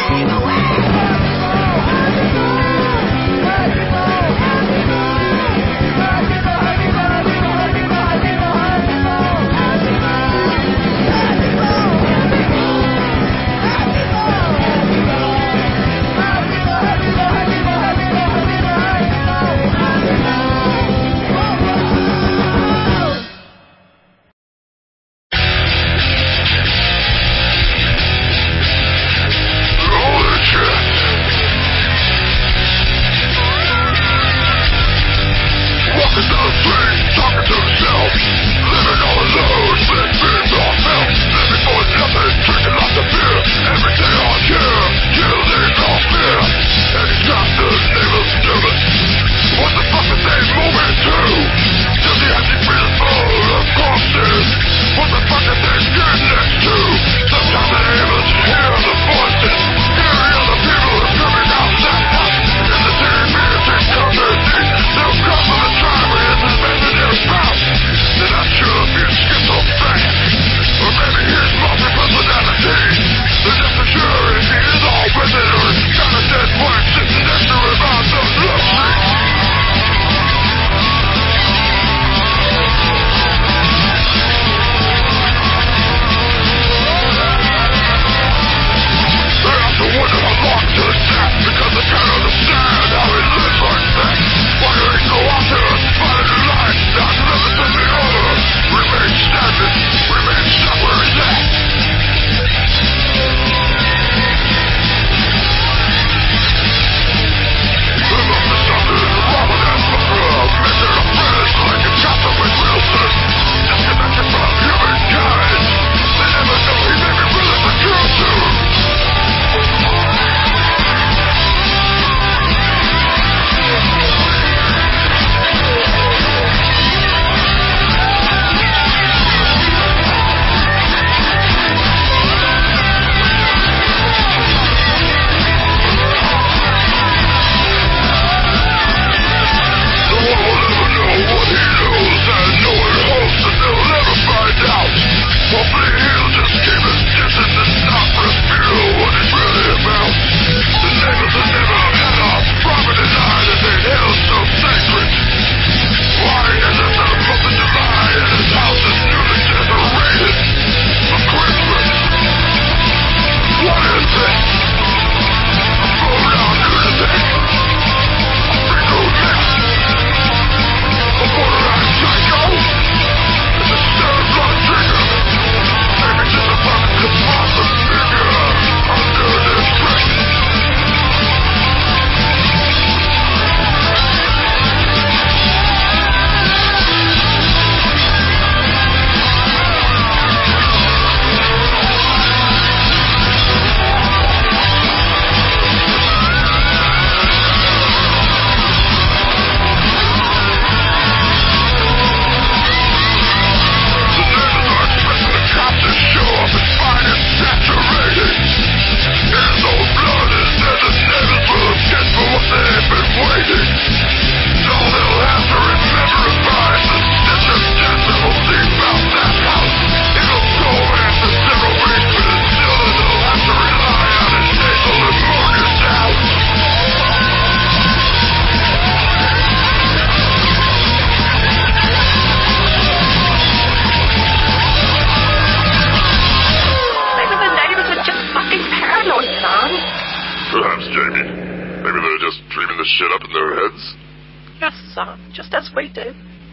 shit up in their heads? Yes, son. Just as we do.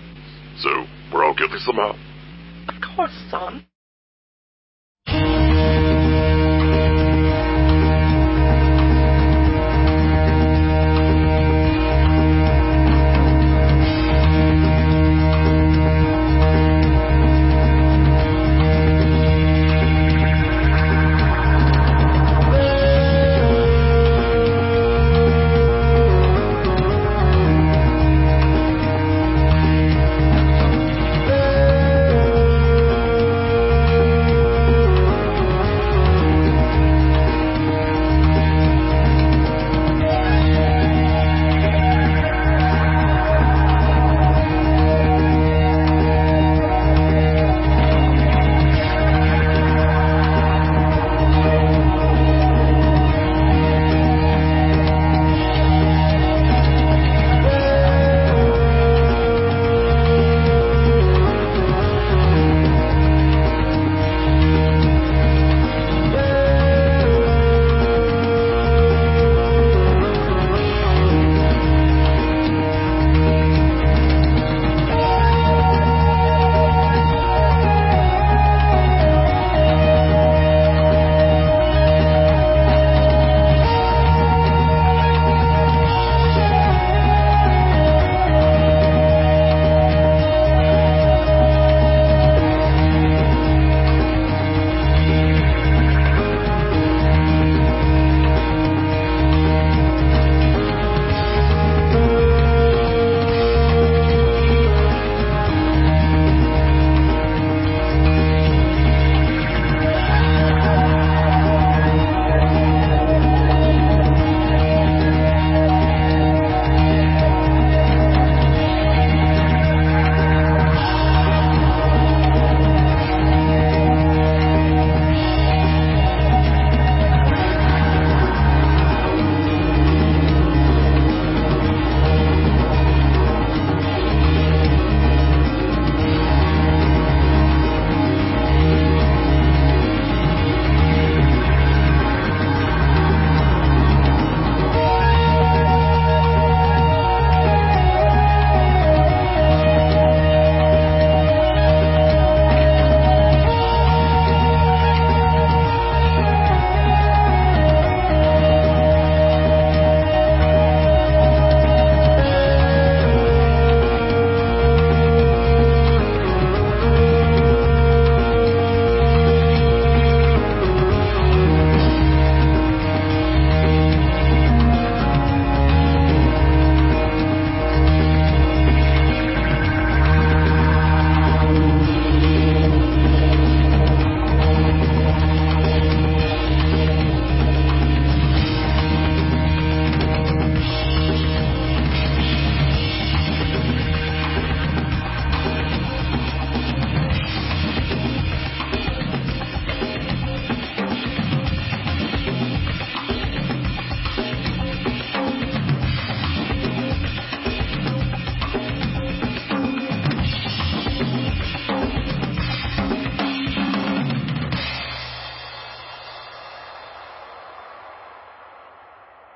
So, we're all guilty somehow? Of course, son.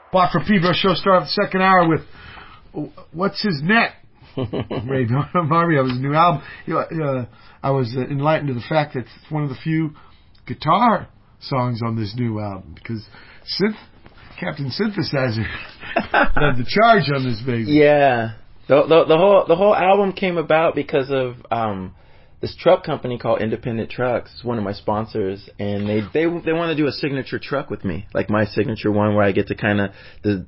Bought for Pedro show start of the second hour with What's His Net? Ray Mario was a new album. I was enlightened to the fact that it's one of the few guitar songs on this new album because Captain Synthesizer led the charge on this baby. Yeah, the whole album came about because of this truck company called Independent Trucks. It's one of my sponsors, and they want to do a signature truck with me, like my signature one, where I get to kind of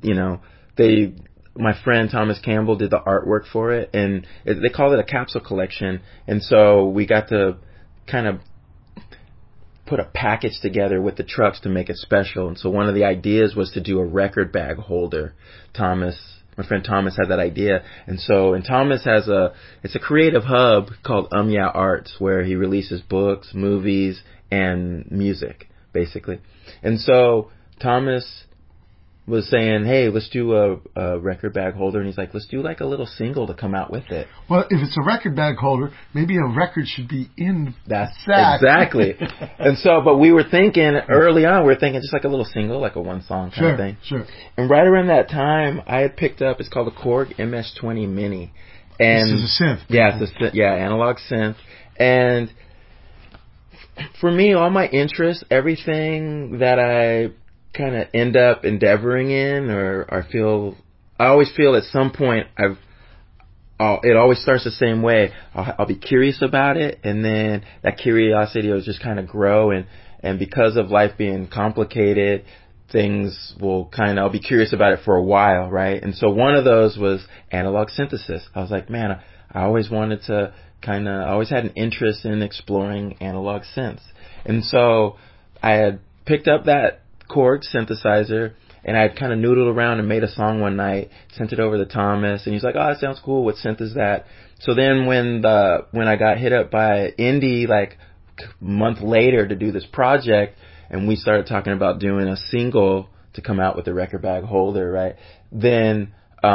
my friend Thomas Campbell did the artwork for it, and they call it a capsule collection, and so we got to kind of put a package together with the trucks to make it special. And so one of the ideas was to do a record bag holder. My friend Thomas had that idea. And Thomas has it's a creative hub called Yeah Arts, where he releases books, movies, and music, basically. And so Thomas was saying, hey, let's do a record bag holder. And he's like, let's do like a little single to come out with it. Well, if it's a record bag holder, maybe a record should be in That's sack. Exactly. But we were thinking early on, just like a little single, like a one song kind of thing. Sure. And right around that time, I had picked up, it's called a Korg MS-20 Mini. And this is a synth. Yeah, analog synth. And for me, all my interests, everything that I kind of end up endeavoring in, I always feel at some point it always starts the same way. I'll be curious about it, and then that curiosity will just kind of grow, and because of life being complicated, things will I'll be curious about it for a while, right? And so one of those was analog synthesis. I was like, man, I always wanted to I always had an interest in exploring analog synths. And so I had picked up that Korg synthesizer, and I had kind of noodled around and made a song one night, sent it over to Thomas, and he's like, oh, that sounds cool. What synth is that? So then when I got hit up by Indie like a month later to do this project, and we started talking about doing a single to come out with the record bag holder, right? Then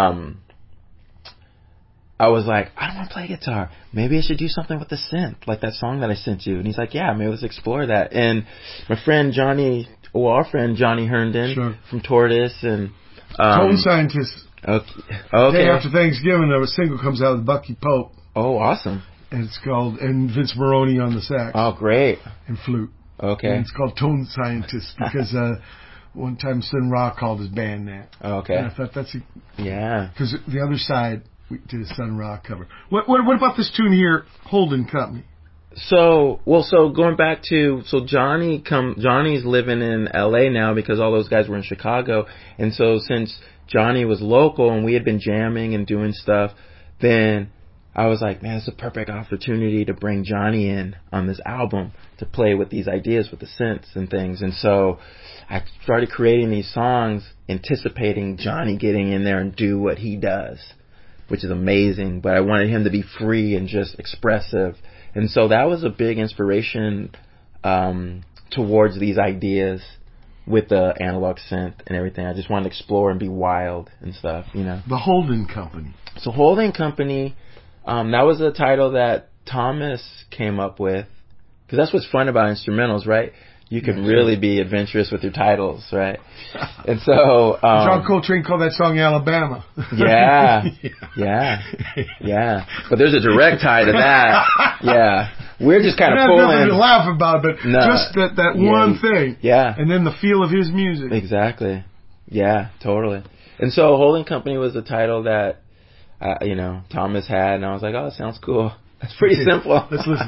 I was like, I don't want to play guitar. Maybe I should do something with the synth, like that song that I sent you. And he's like, yeah, maybe let's explore that. And our friend Johnny Herndon from Tortoise and Tone Scientist. Okay. Day after Thanksgiving, a single comes out with Bucky Pope. Oh, awesome. And it's called, and Vince Maroney on the sax. Oh, great. And flute. Okay. And it's called Tone Scientist because one time Sun Ra called his band that. Okay. And I thought that's yeah. Because the other side, we did a Sun Ra cover. What about this tune here, Holden Company? So going back to, Johnny's living in LA now because all those guys were in Chicago. And so since Johnny was local and we had been jamming and doing stuff, then I was like, man, it's a perfect opportunity to bring Johnny in on this album to play with these ideas with the synths and things. And so I started creating these songs anticipating Johnny getting in there and do what he does, which is amazing. But I wanted him to be free and just expressive. And so that was a big inspiration towards these ideas with the analog synth and everything. I just wanted to explore and be wild and stuff, you know. The Holden Company. So Holden Company, that was a title that Thomas came up with. Because that's what's fun about instrumentals, right? You can really be adventurous with your titles, right? And so John Coltrane called that song Alabama. Yeah. But there's a direct tie to that. Yeah. We're just kind of pulling. Nothing to laugh about, but just that one thing. Yeah. And then the feel of his music. Exactly. Yeah, totally. And so Holden Company was the title that Thomas had, and I was like, oh, that sounds cool. That's pretty simple. Let's listen.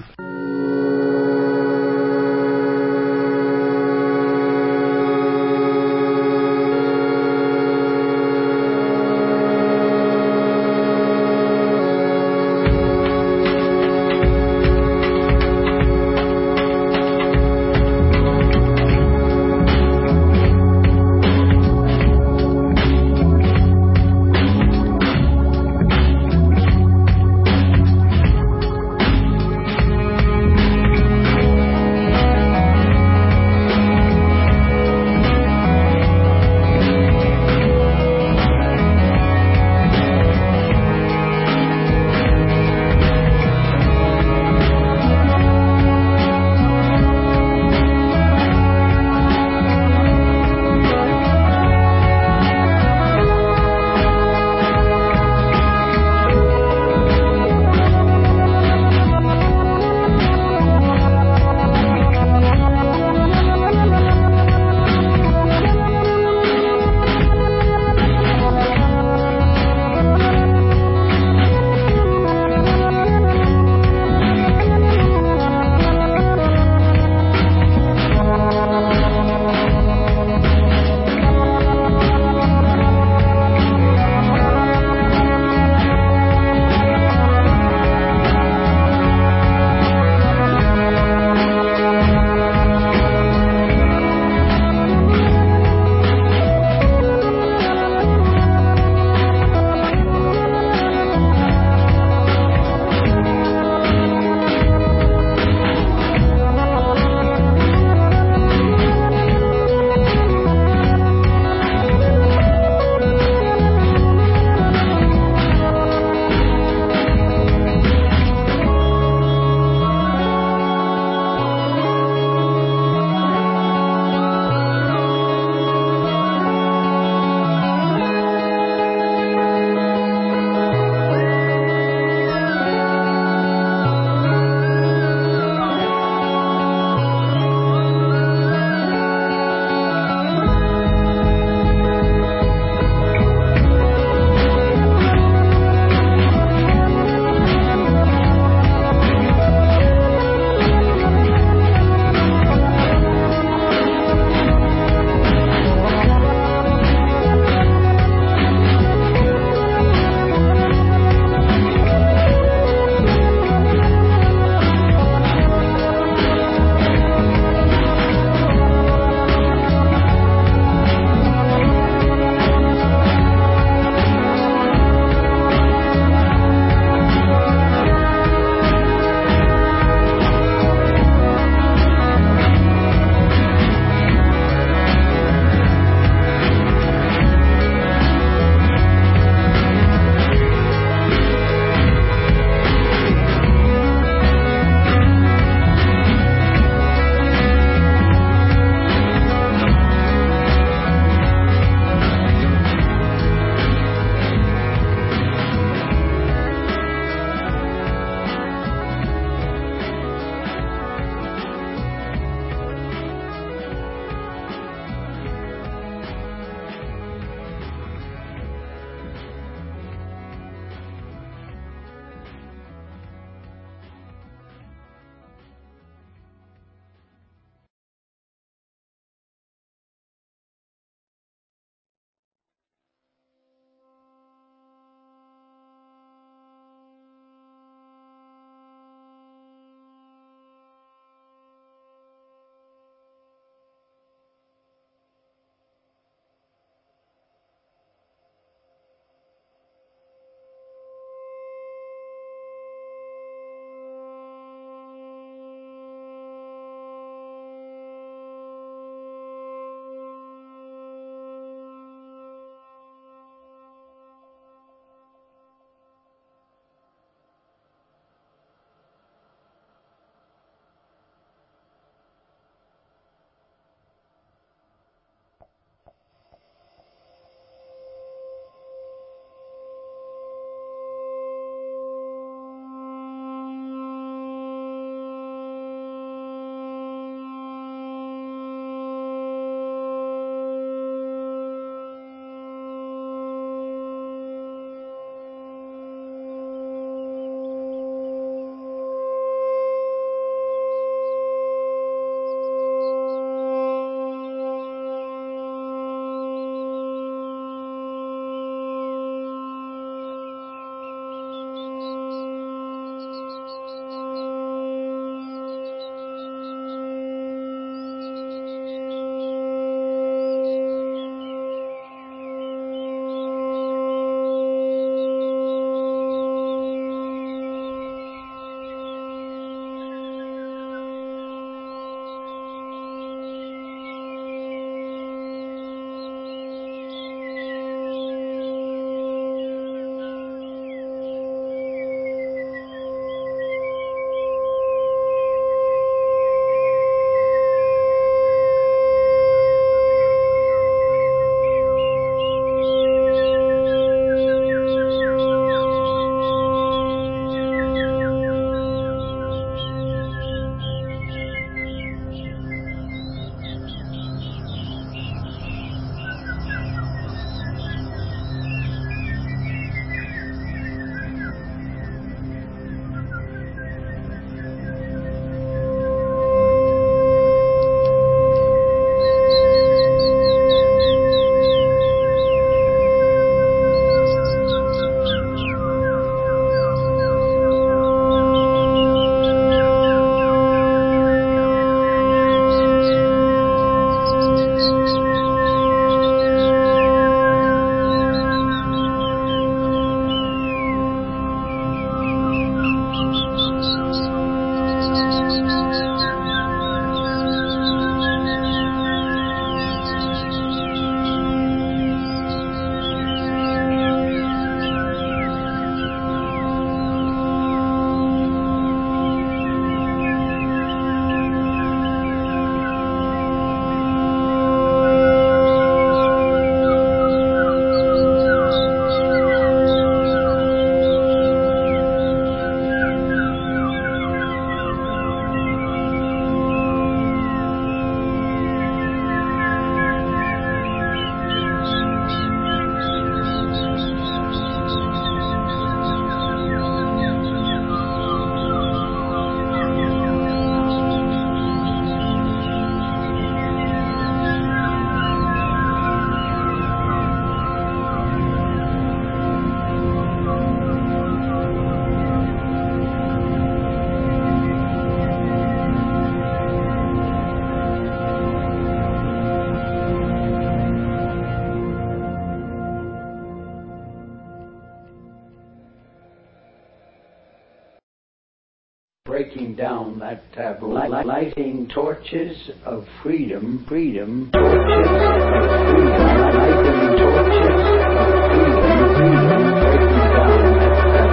breaking down that taboo, lighting torches of freedom, torches of freedom, lighting torches of freedom, breaking down that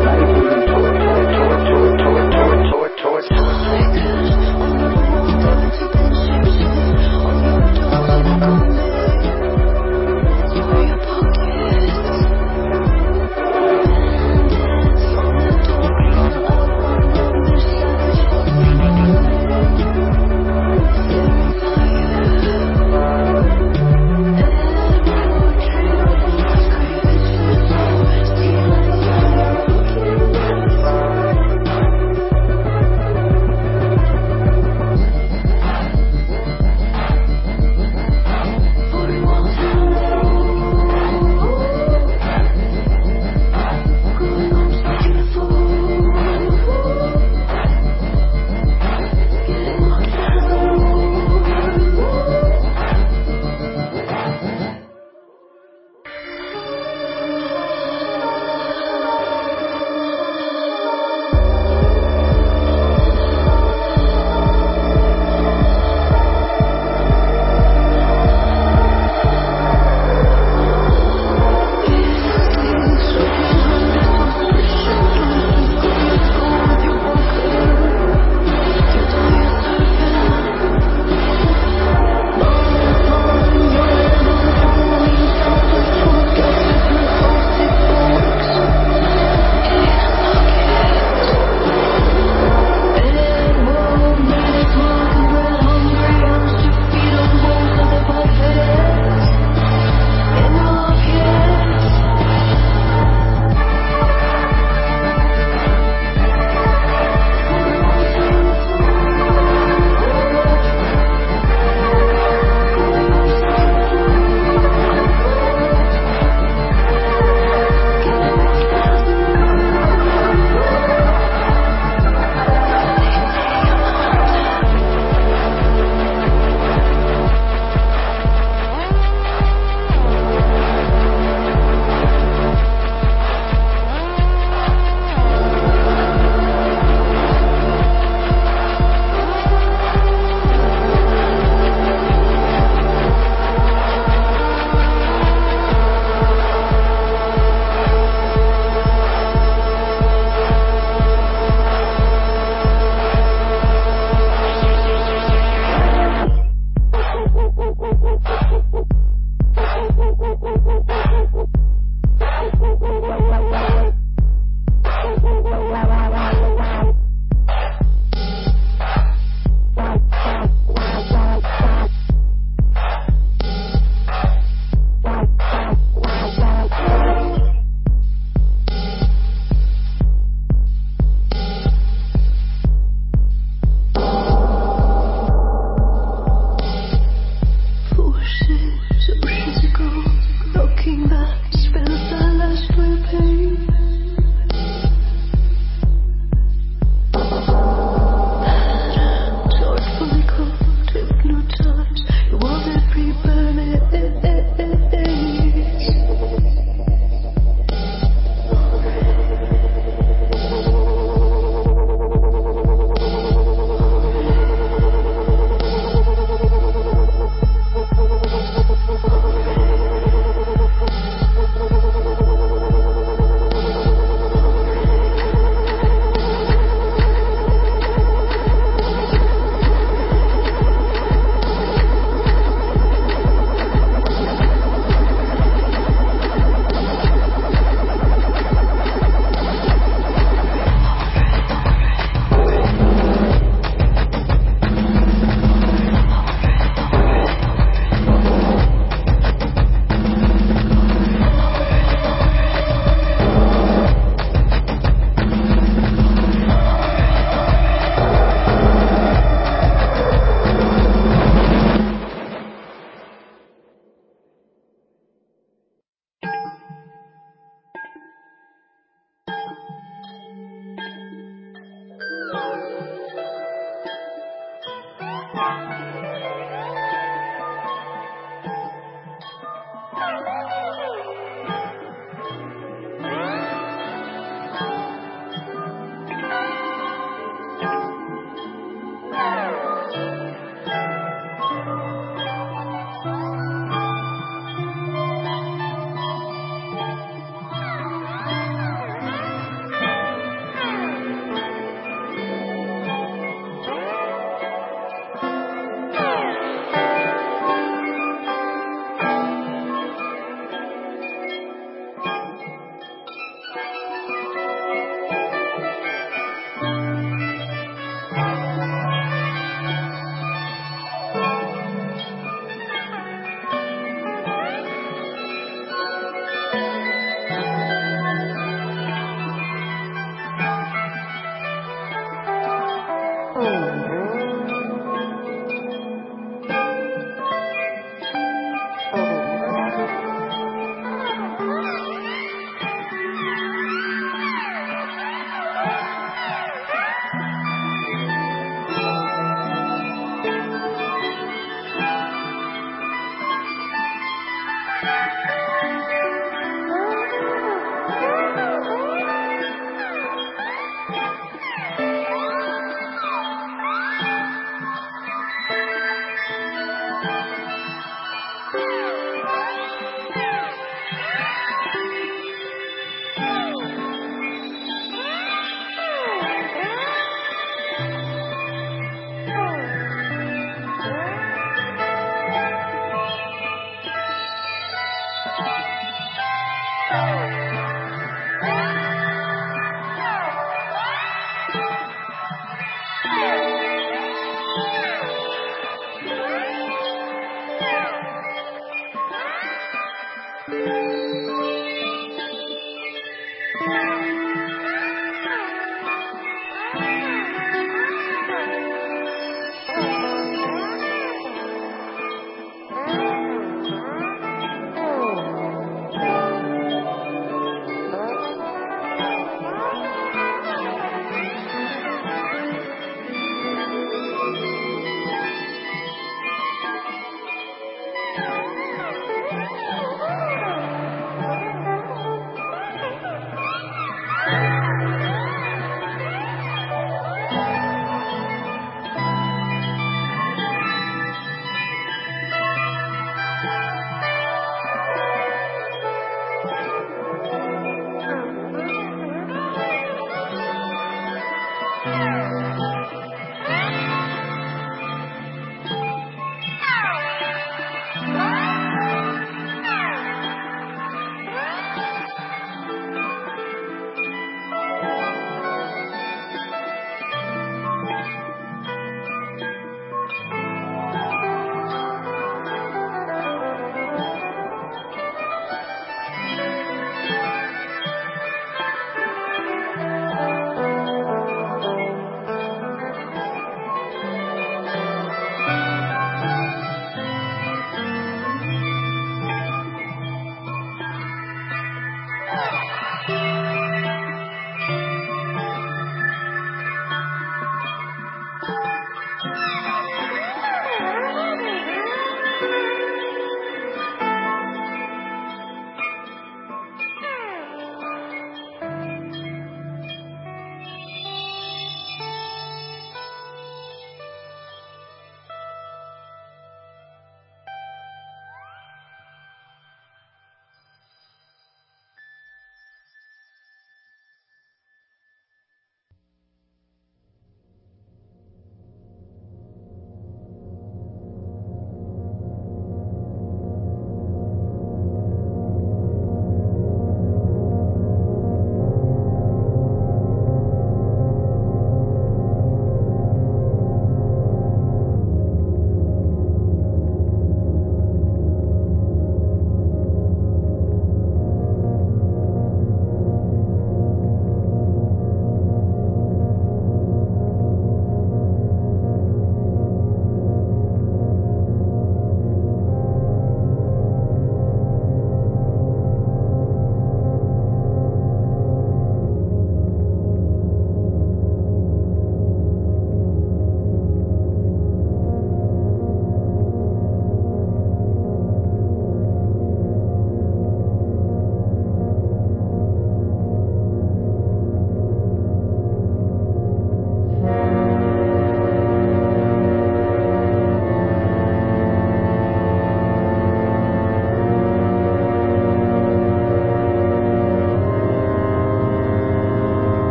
taboo, lighting torches.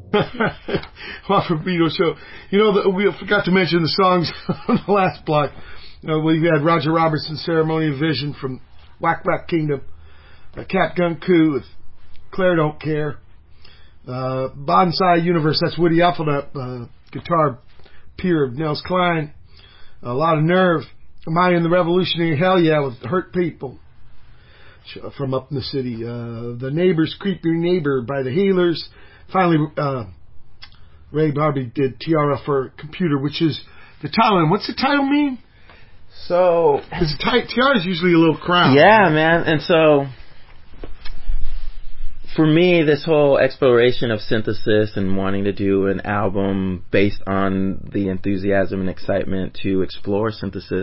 Watt from Beatles show. You know, we forgot to mention the songs on the last block. We had Roger Robertson's Ceremony of Vision from Whack Whack Kingdom. Cat Gun Coup with Claire Don't Care. Bonsai Universe, that's Woody Alphanup, guitar peer of Nels Klein. A Lot of Nerve. Maya and the Revolutionary Hell Yeah with Hurt People from up in the city. The Neighbors, Creepy Neighbor by the Healers. Finally, Ray Barbie did Tiara for Computer, which is the title. And what's the title mean? So, because tiara is usually a little crown. Yeah, man. And so, for me, this whole exploration of synthesis and wanting to do an album based on the enthusiasm and excitement to explore synthesis,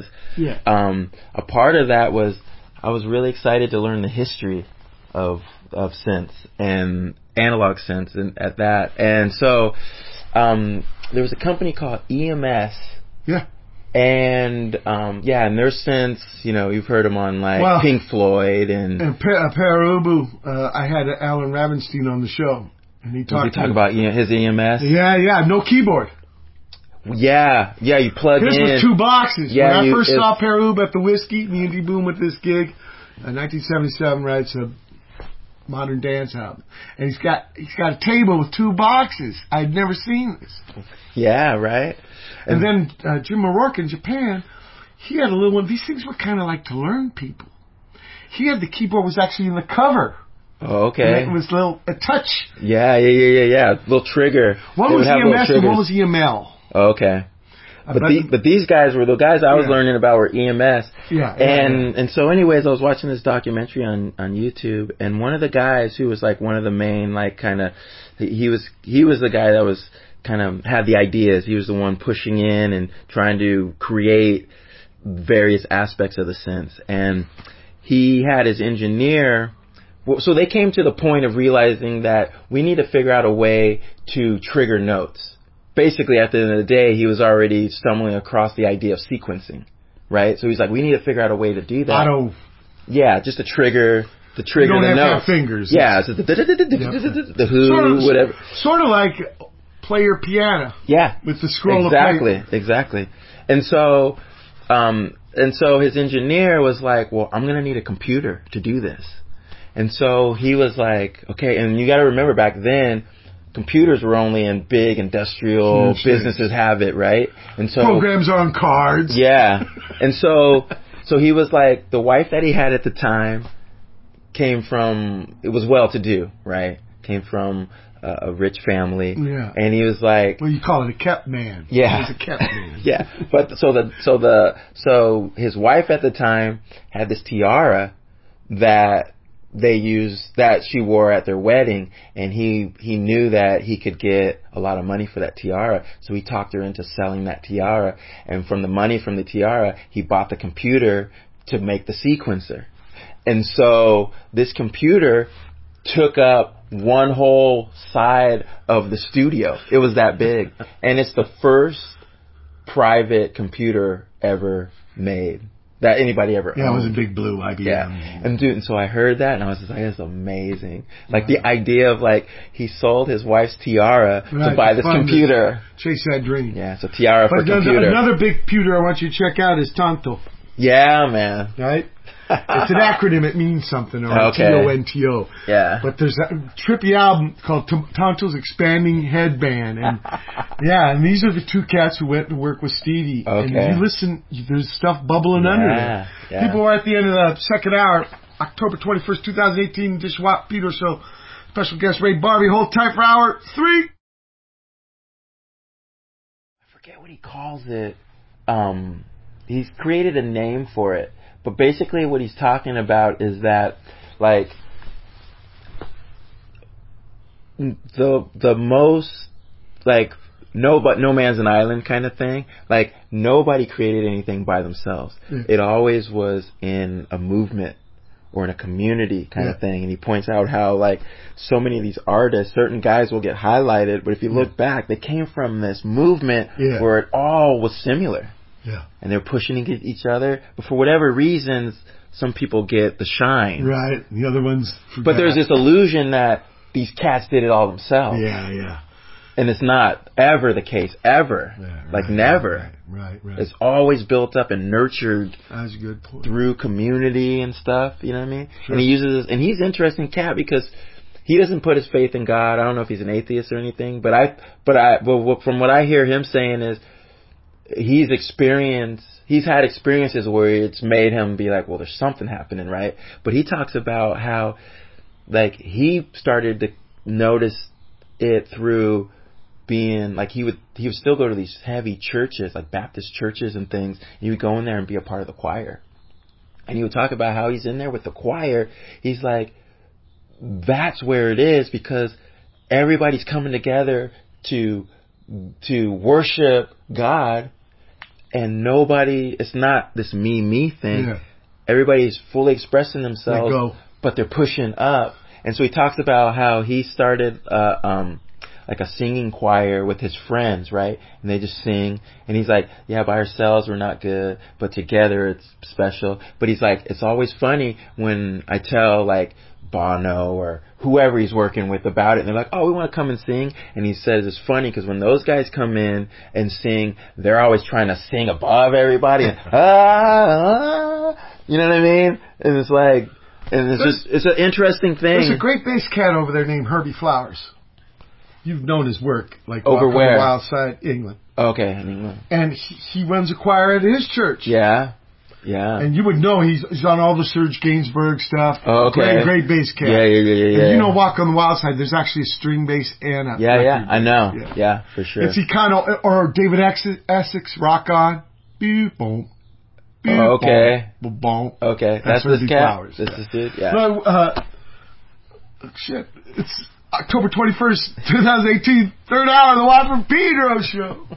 a part of that was I was really excited to learn the history of synths and analog synths and at that. And so there was a company called EMS. Yeah. And and their synths, you know, you've heard them on like Pink Floyd and Perubu. I had Alan Ravenstein on the show, and he talked about his EMS. Yeah, no keyboard. Yeah, you plug in. This was 2 boxes. Yeah, when I first saw Perub at the Whiskey, me and D-Boom with this gig, 1977, right? It's a modern dance album, and he's got a table with 2 boxes. I'd never seen this. Yeah, right. And then Jim O'Rourke in Japan, he had a little one. These things were kind of like to learn people. He had the keyboard was actually in the cover. Oh, okay. And it was a touch. Yeah. Little trigger. One was EMS and one was EML. Oh, okay. But these guys were the guys I was learning about were EMS. And so anyways, I was watching this documentary on YouTube, and one of the guys who was like one of the main he was the guy that was kind of had the ideas. He was the one pushing in and trying to create various aspects of the synths. And he had his engineer. So they came to the point of realizing that we need to figure out a way to trigger notes. Basically, at the end of the day, he was already stumbling across the idea of sequencing, right? So he's like, we need to figure out a way to do that. Yeah, just to trigger the notes. You don't have fingers. Yeah, so the who, whatever. Sort of like player piano. Yeah. With the scroll of paper. Exactly. And so his engineer was like, well, I'm going to need a computer to do this. And so he was like, okay, and you got to remember back then, computers were only in big industrial businesses have it, right? And so programs are on cards. Yeah. And so he was like, the wife that he had at the time it was well-to-do, right? Came from a rich family. Yeah. And he was like, well, you call it a kept man. Yeah. He was a kept man. Yeah. But so his wife at the time had this tiara that she wore at their wedding, and he knew that he could get a lot of money for that tiara, so he talked her into selling that tiara, and from the money from the tiara, he bought the computer to make the sequencer. And so this computer took up one whole side of the studio. It was that big. And it's the first private computer ever made that anybody ever owned. Yeah, it was a big blue IBM. Yeah. And so I heard that and I was just like, that's amazing. Like the idea of like, he sold his wife's tiara to buy this computer. Chase that dream. Yeah, so tiara for computer. Another big computer I want you to check out is Tonto. Yeah, man. Right? It's an acronym. It means something. Or TONTO. Yeah. But there's a trippy album called Tonto's Expanding Headband. And and these are the 2 cats who went to work with Stevie. Okay. And you listen, there's stuff bubbling under there. Yeah. People are at the end of the second hour, October 21st, 2018, Dish Watt Peter Show. Special guest Ray Barbie. Hold tight for hour 3. I forget what he calls it. He's created a name for it. But basically what he's talking about is that, like, the most, like, no man's an island kind of thing. Like, nobody created anything by themselves. It always was in a movement or in a community kind of thing. And he points out how, like, so many of these artists, certain guys will get highlighted, but if you look back, they came from this movement where it all was similar. Yeah. And they're pushing against each other. But for whatever reasons, some people get the shine. Right. The other ones forgot. But there's this illusion that these cats did it all themselves. Yeah. And it's not ever the case, ever. Yeah, like right, never. Right. It's always built up and nurtured That's a good point. through community and stuff, you know what I mean? Sure. And he uses this, and he's an interesting cat because he doesn't put his faith in God. I don't know if he's an atheist or anything, but from what I hear him saying is he's had experiences where it's made him be like, well, there's something happening, right? But he talks about how, like, he started to notice it through being like he would still go to these heavy churches, like Baptist churches and things. He would go in there and be a part of the choir, and he would talk about how he's in there with the choir. He's like, that's where it is, because everybody's coming together to worship God, and it's not this me thing. Yeah. Everybody's fully expressing themselves, Let go. but they're pushing up. And so he talks about how he started like a singing choir with his friends, right? And they just sing. And he's like, yeah, by ourselves we're not good, but together it's special. But he's like, it's always funny when I tell like Bono or whoever he's working with about it, and they're like, oh, we want to come and sing. And he says it's funny because when those guys come in and sing, they're always trying to sing above everybody. And, you know what I mean? And it's like, and it's an interesting thing. There's a great bass cat over there named Herbie Flowers. You've known his work, like Over Walk on where? the Wild Side, England. Okay, in England. And he runs a choir at his church. Yeah. And you would know he's on all the Serge Gainsbourg stuff. Oh, okay. Great bass cat. Yeah. And you know, Walk on the Wild Side, there's actually a string bass and a Yeah, record I know. bass. Yeah, for sure. It's he kind of, or David Essex, Rock On. Beep, boom. Beep, Oh, okay. Boom, boom. Okay, that's Herbie this cat. Flowers. This dude. Yeah. No, shit. It's October 21st, 2018, third hour of the Live from Pedro show.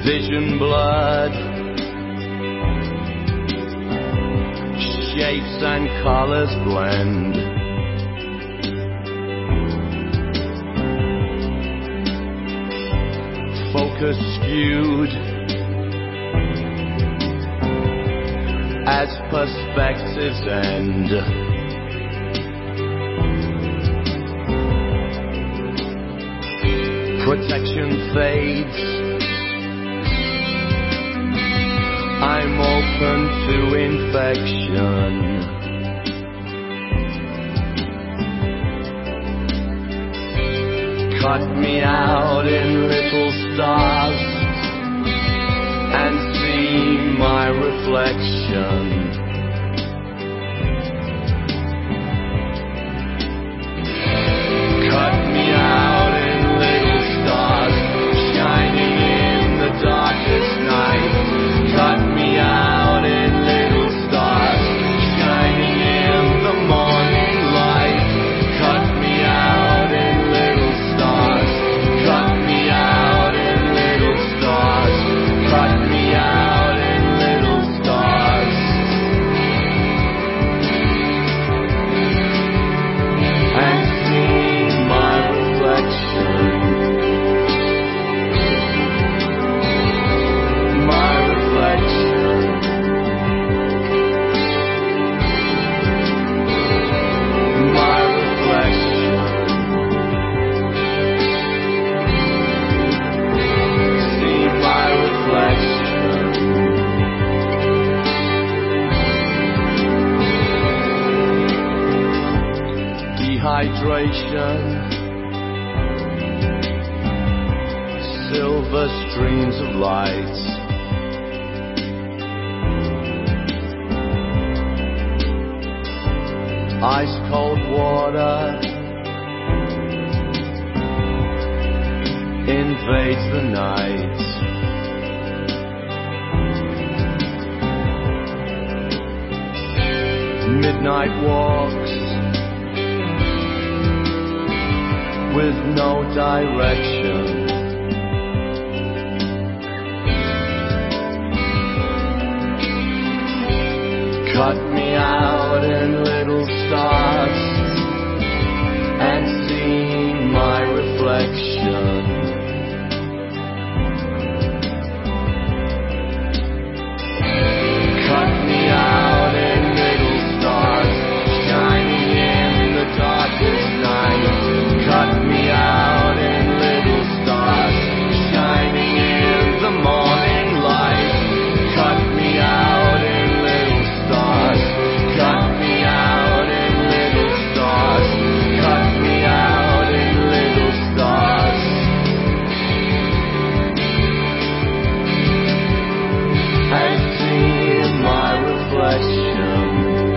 Vision blurred, shapes and colors blend. Focus skewed as perspectives end. Protection fades. I'm open to infection. Cut me out in little stars and see my reflection. Cut me out in little stars shining in the darkest night. Cut me out in little stars shining in the morning light. Cut me out in little stars. Cut me out in little stars. Cut me out in little stars. And see my reflection. My reflection. My reflection. See my reflection. Dehydration. Silver streams of light. Ice cold water invades the night. Midnight walks with no direction. Cut me out in little stars and see my reflection. Cut me out in little stars shining in the darkest night. Cut me out in little stars shining in the morning light. Cut me out in little stars. Cut me out in little stars. Cut me out in little stars. And see my reflection.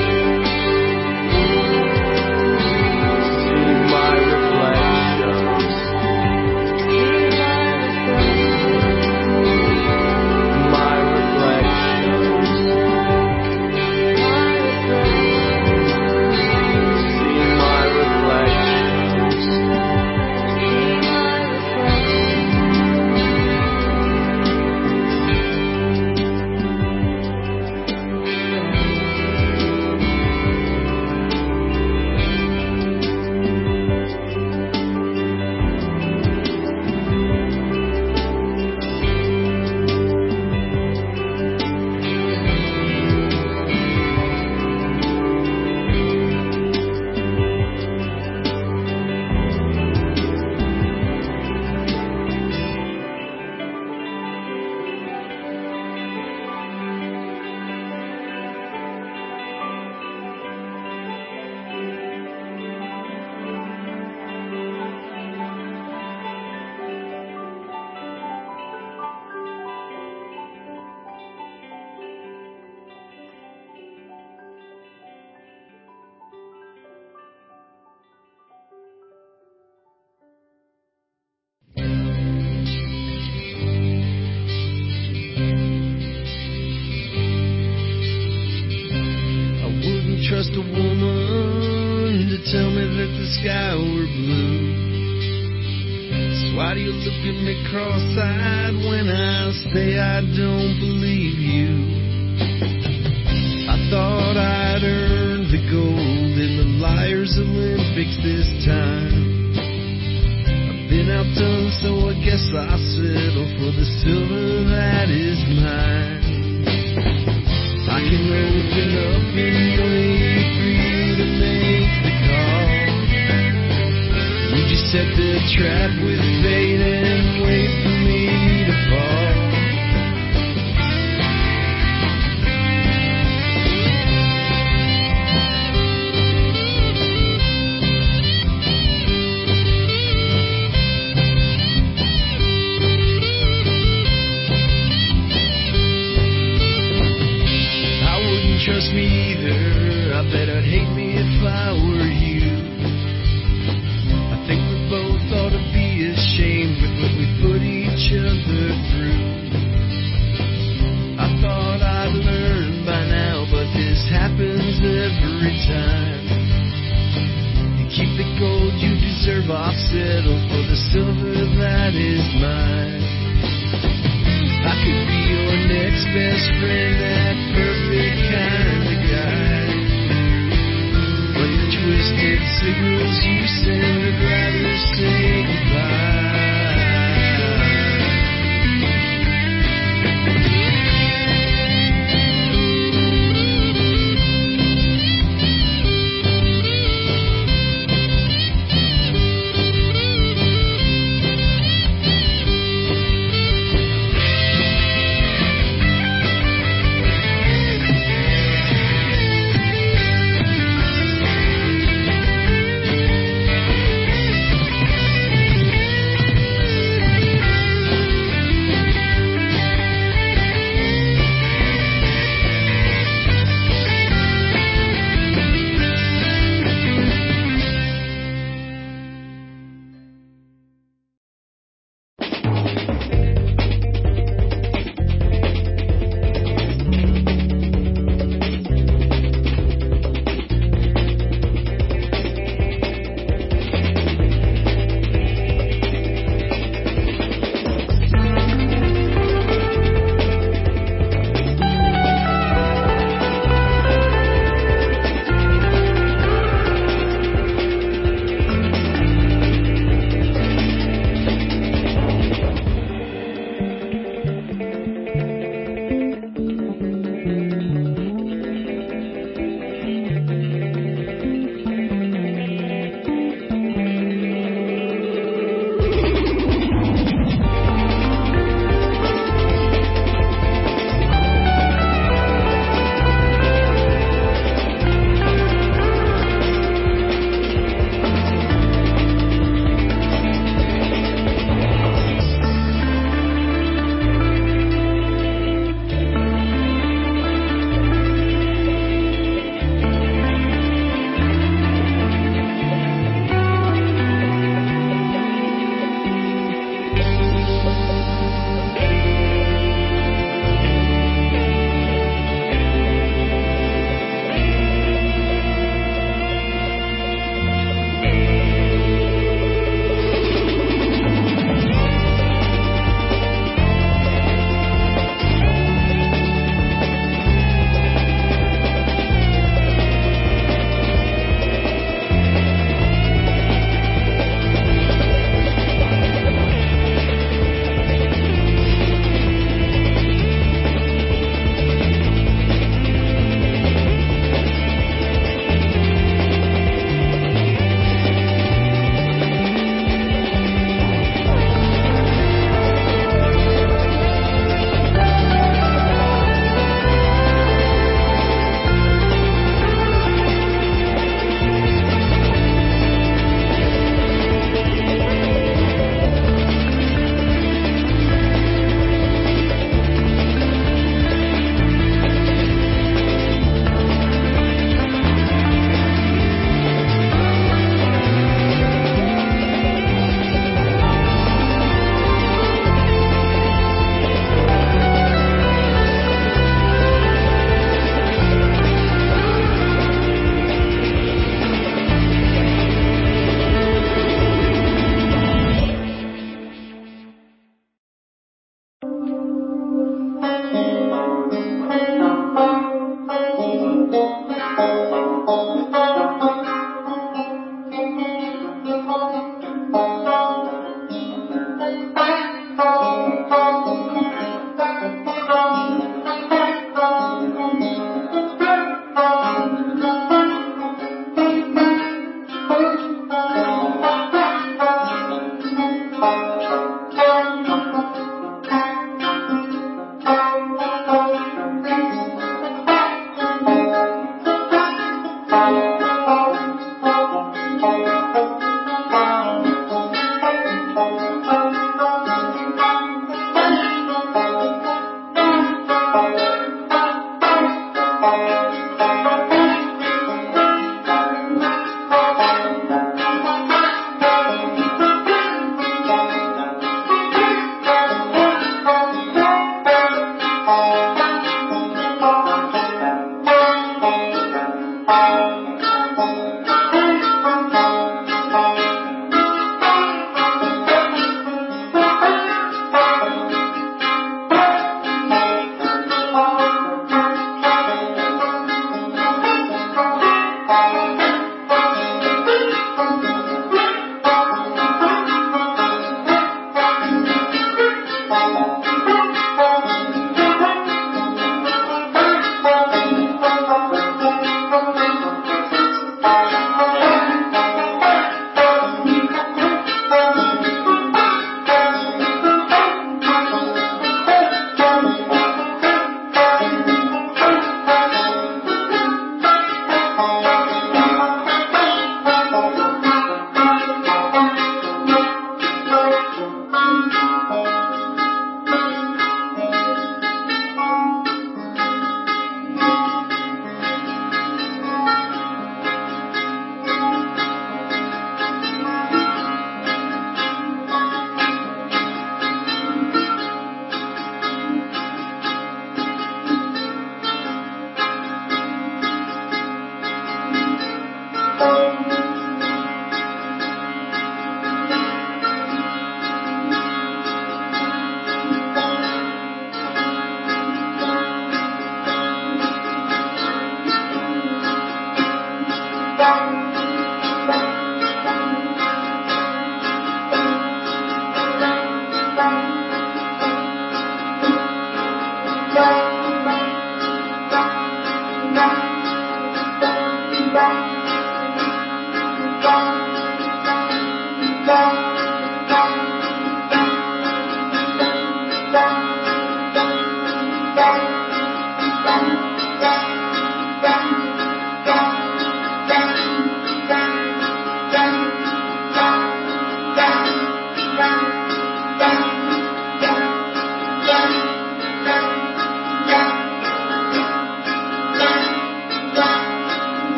See my reflections. My reflections. See my reflections. Trust a woman to tell me that the sky were blue. Why do you look at me cross-eyed when I say I don't believe you? I thought I'd earned the gold in the Liars Olympics this time. I've been outdone, so I guess I'll settle for the silver that is mine. I can open up and wait for you to make the call. You just set the trap with fate and wait for me to fall. I wouldn't trust me either. I bet I'd hate me if I were you. I think we both ought to be ashamed with what we put each other through. I thought I'd learn by now, but this happens every time. You keep the gold you deserve, I'll settle for the silver that is mine. I could be your next best friend, that perfect kind of guy. But the twisted signals you send would rather say goodbye.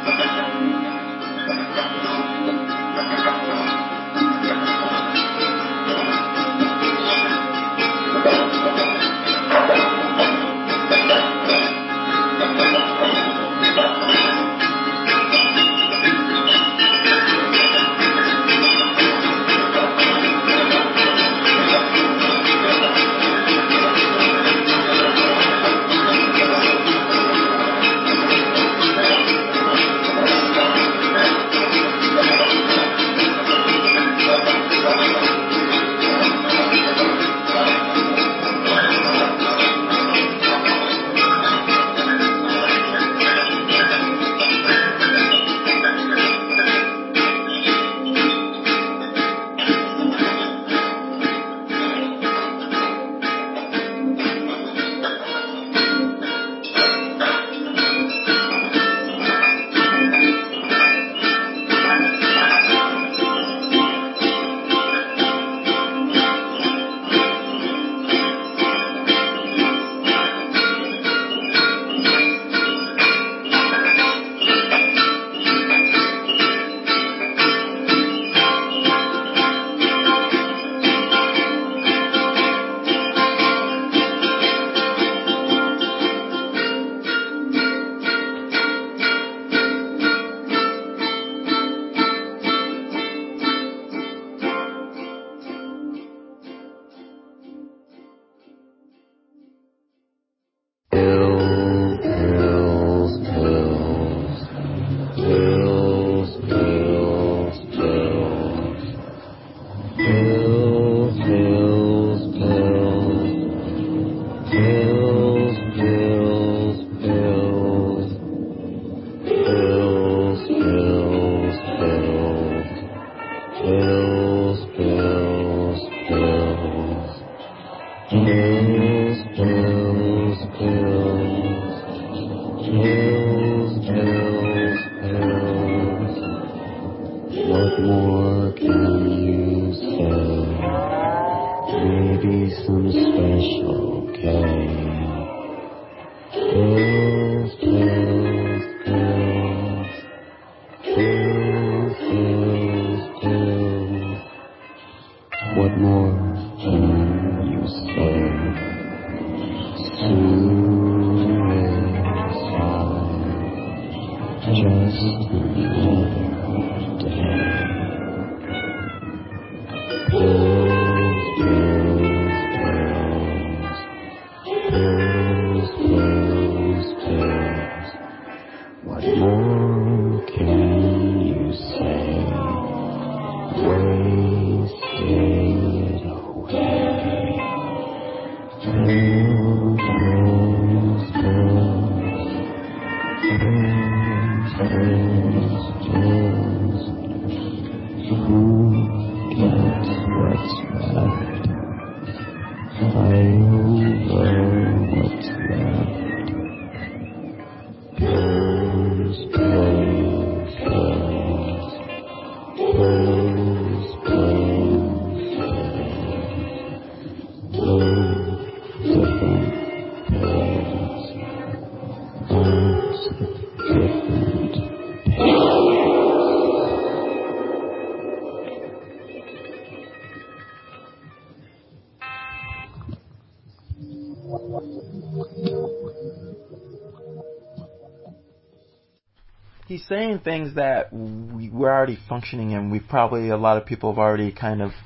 He's saying things that we're already functioning in. We probably, a lot of people have already kind of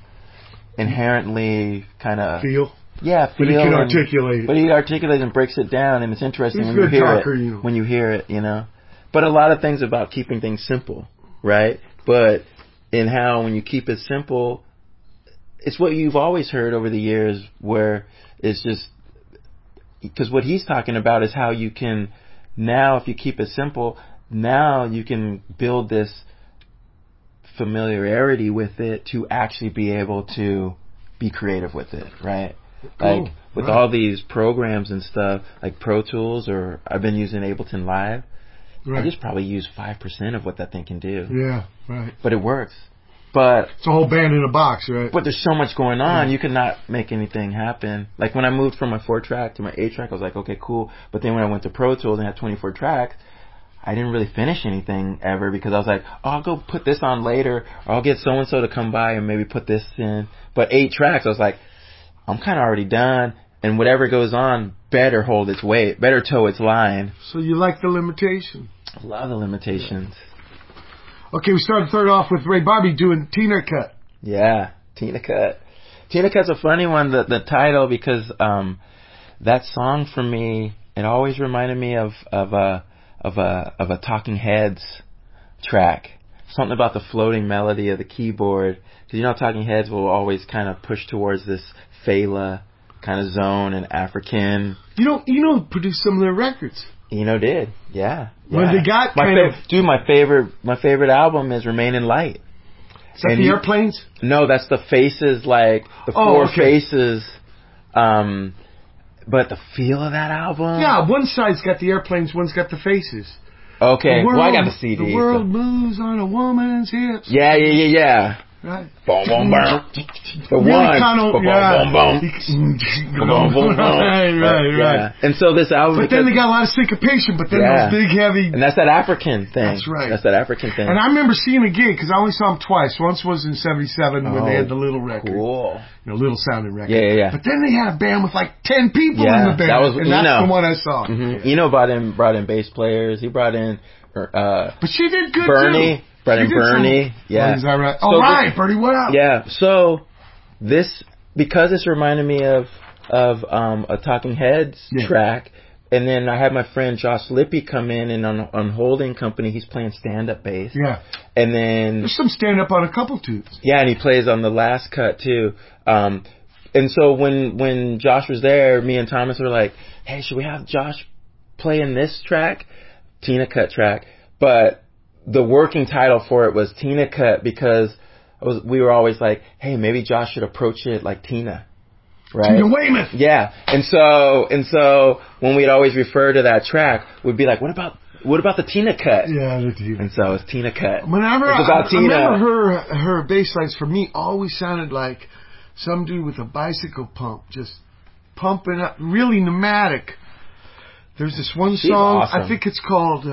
inherently kind of feel. Yeah, feel. But he can articulate. But he articulates and breaks it down, and it's interesting He's when you hear talker, it. you know. When you hear it, you know. But a lot of things about keeping things simple, right? But in how when you keep it simple, it's what you've always heard over the years, where it's just because what he's talking about is how you can now, if you keep it simple, now you can build this familiarity with it to actually be able to be creative with it, right? Cool. Like with all these programs and stuff, like Pro Tools, or I've been using Ableton Live. Right. I just probably use 5% of what that thing can do. Yeah, right. But it works. But it's a whole band in a box, right? But there's so much going on, you could not make anything happen. Like when I moved from my 4-track to my 8-track, I was like, okay, cool. But then when I went to Pro Tools and had 24 tracks, I didn't really finish anything ever because I was like, oh, I'll go put this on later, or I'll get so-and-so to come by and maybe put this in. But 8 tracks, I was like, I'm kind of already done, and whatever goes on better hold its weight, better toe its line. So you like the limitation? I love the limitations. Okay, we started third off with Ray Bobby doing Tina Cut. Yeah, Tina Cut. Tina Cut's a funny one, the title, because that song for me, it always reminded me of a Talking Heads track. Something about the floating melody of the keyboard. Because you know Talking Heads will always kind of push towards this Fela kind of zone and African. Eno produced some of their records. Eno did, yeah. When they got Dude, my favorite album is Remain in Light. Is that the Airplanes? No, that's the Faces, like the four Faces. But the feel of that album. Yeah, one side's got the Airplanes, one's got the Faces. Okay, well I got the CD. The world moves on a woman's hips. Yeah. Right. Boom, boom, boom. The really one. Boom, boom, boom. Right. And so this album. But then they got a lot of syncopation, but then those big, heavy. And that's that African thing. That's right. That's that African thing. And I remember seeing a gig, because I only saw them twice. Once was in 77 when they had the little record. Cool. Little sounding record. Yeah. But then they had a band with like 10 people in the band. That's the one I saw. Mm-hmm. Eno brought in bass players. He brought in. But she did good Bernie. too. Bernie, yeah. Is that right? So right, Bernie, what up? Yeah, so because this reminded me of a Talking Heads track, and then I had my friend Josh Lippy come in, and on Holding Company, he's playing stand-up bass. Yeah. And then... There's some stand-up on a couple tunes. Yeah, and he plays on the last cut, too. And so when Josh was there, me and Thomas were like, hey, should we have Josh play in this track? Tina Cut track. But... the working title for it was Tina Cut because we were always like, hey, maybe Josh should approach it like Tina, right? Tina Weymouth. Yeah, and so when we'd always refer to that track, we'd be like, what about the Tina Cut? Yeah, the Tina. And so it's Tina Cut. Whenever it's about Tina. I remember her bass lines for me always sounded like some dude with a bicycle pump, just pumping up, really pneumatic. There's this one song, awesome. I think it's called.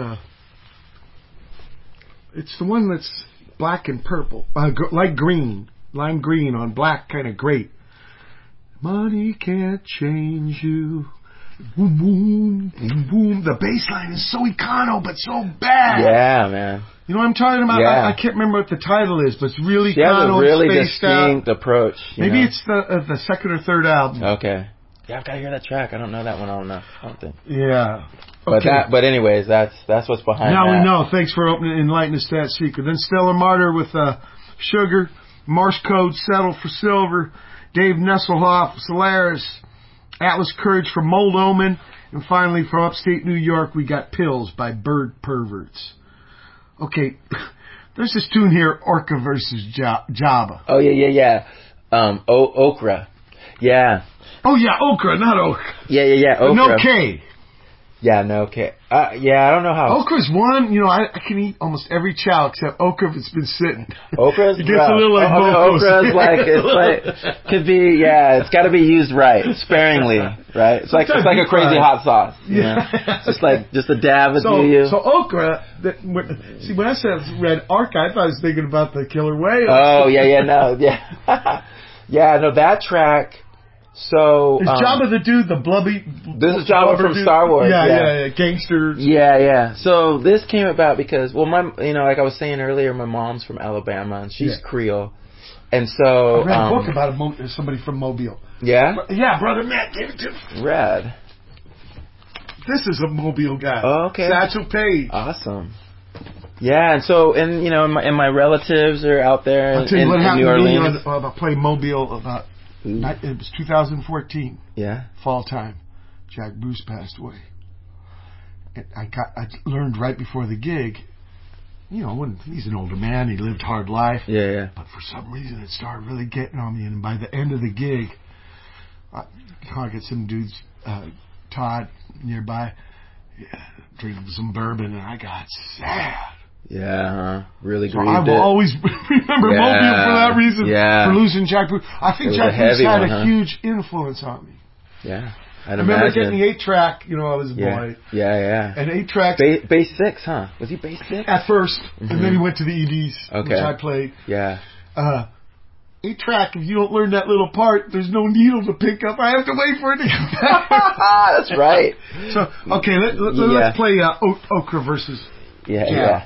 It's the one that's black and purple, like green, lime green on black, kind of great. Money can't change you. Boom, boom, boom, boom. The bass line is so econo, but so bad. Yeah, man. You know what I'm talking about? Yeah. I can't remember what the title is, but it's really she econo, has a really distinct approach. Maybe it's the second or third album. Okay. Yeah, I've got to hear that track. I don't know that one. I don't think. Yeah. Okay. But anyways, that's what's behind now that. Now we know. Thanks for enlightening us that secret. Then Stellar Martyr with Sugar, Morse Code, Settle for Silver, Dave Nesselhoff, Solaris, Atlas Courage from Mold Omen, and finally from upstate New York we got Pills by Bird Perverts. Okay, there's this tune here, Orca versus Jabba. Oh yeah. Okra. Yeah. Oh yeah, okra, not oak. Yeah. Okra. No K. Yeah, no K. Yeah, I don't know how. Okra's one. I can eat almost every chow except okra if it's been sitting. Okra's it gets a little like Okra's could be. Yeah, it's got to be used right, sparingly, right? It's like a crazy hot sauce. Yeah. Just a dab of you. So okra. See, when I said read Arca, I thought I was thinking about the killer whale. Oh yeah, no, yeah, yeah, no, that track. So is Jabba the dude, the blubby? This is Jabba from dude? Star Wars. Yeah, gangster. Yeah. So this came about because, well, like I was saying earlier, my mom's from Alabama and she's Creole, and so I read a book about somebody from Mobile. Yeah. Yeah, brother Matt gave it to me. Rad. This is a Mobile guy. Oh, okay. Satchel Paige. Awesome. Yeah, and so and my relatives are out there in New Orleans. I played Mobile about. It was 2014. Yeah. Fall time. Jack Bruce passed away. And I learned right before the gig. When he's an older man, he lived hard life. Yeah. But for some reason, it started really getting on me. And by the end of the gig, I get some dudes, Todd nearby, drinking some bourbon, and I got sad. Yeah, really grieved I will always remember Mobile for that reason. Yeah. For losing Jack Bruce. I think Jack Bruce had a huge influence on me. Yeah. I'd remember imagine. getting the 8-track, I was a boy. Yeah. And 8-track Bass 6, huh? Was he bass 6? at first, and then he went to the EDs, Okay. which I played. Yeah. 8-track, if you don't learn that little part, there's no needle to pick up. I have to wait for it to come back. That's right. So, okay, let's play Okra versus Yeah.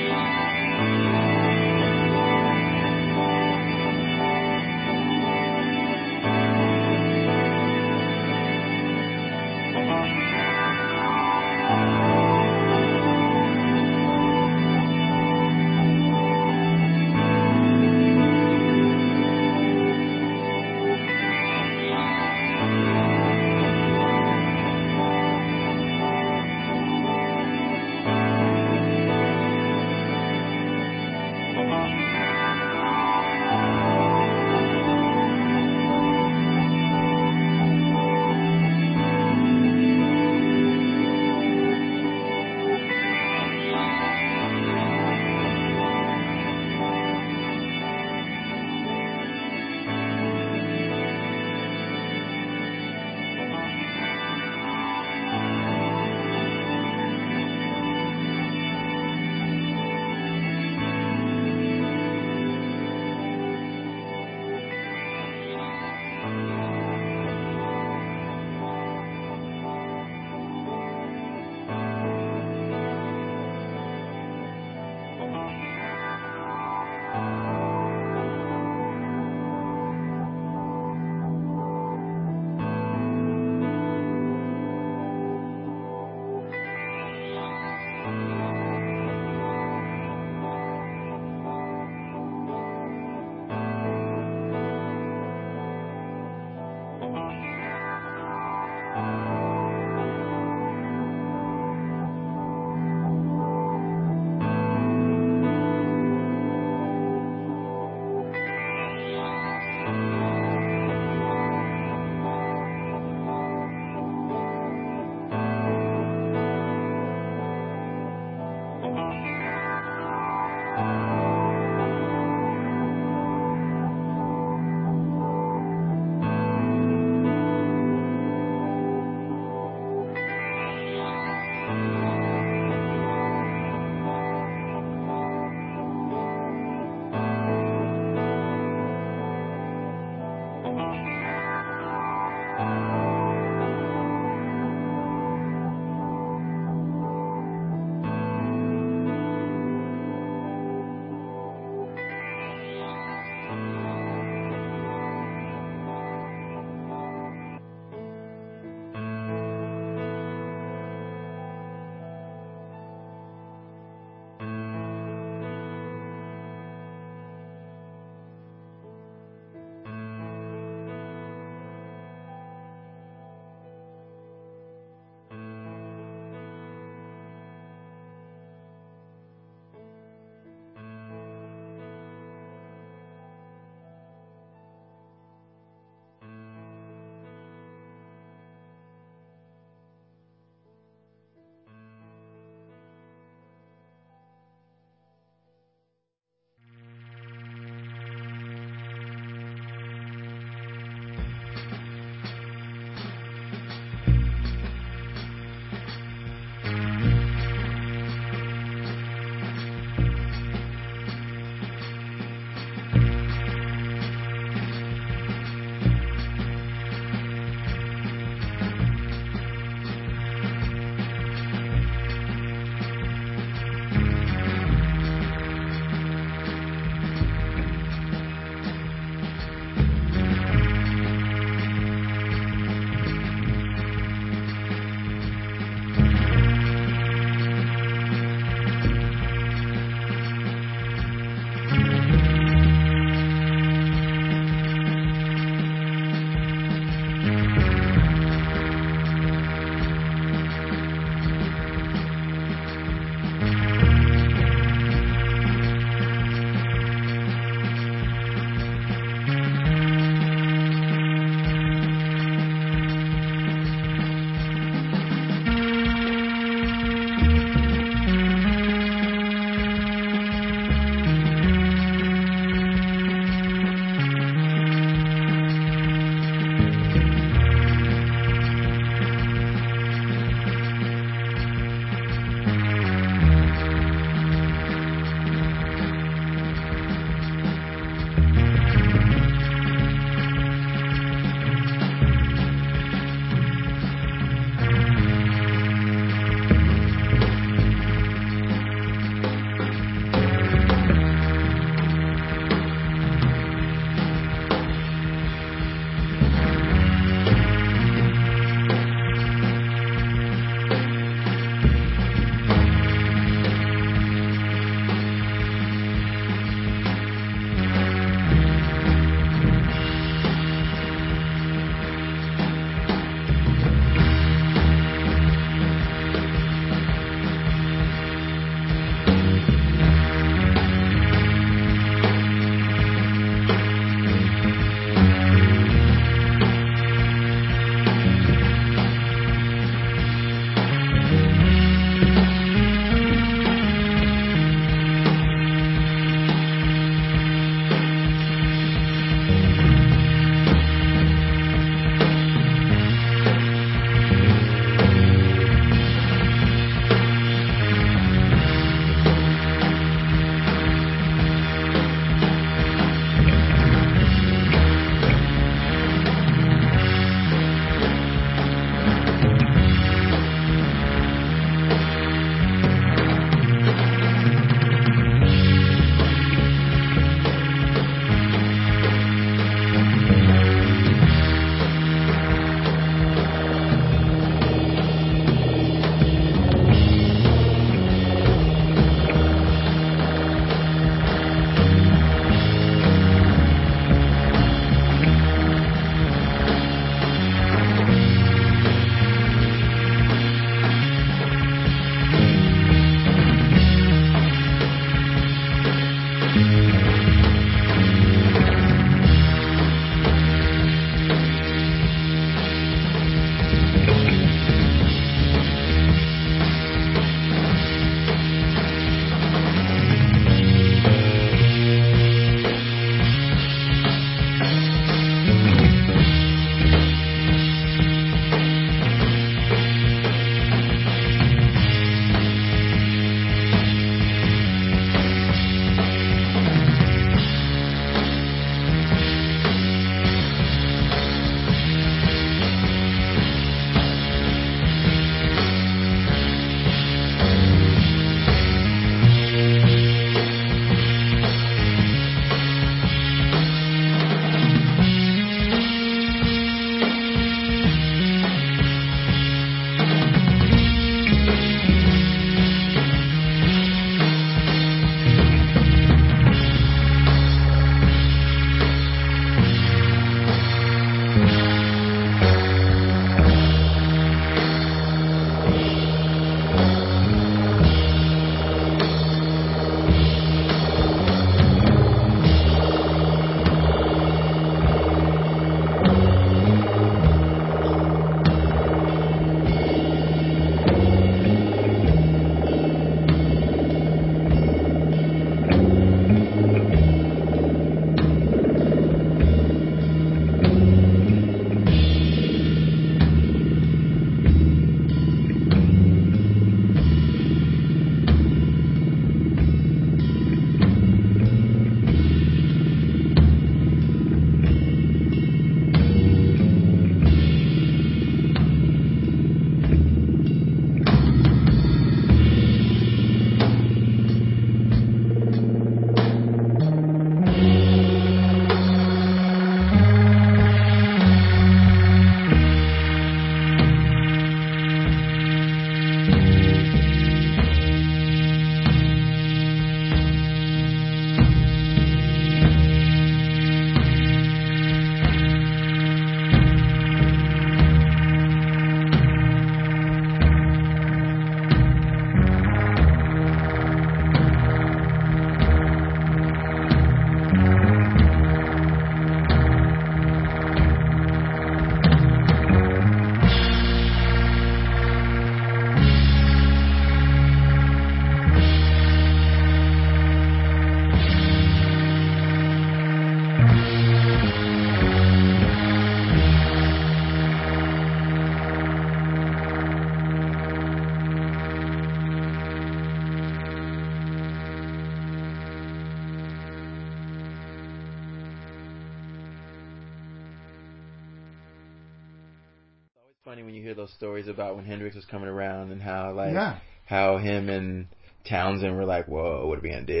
funny when you hear those stories about when Hendrix was coming around and how Yeah. how him and Townsend were like, whoa, what are we gonna do?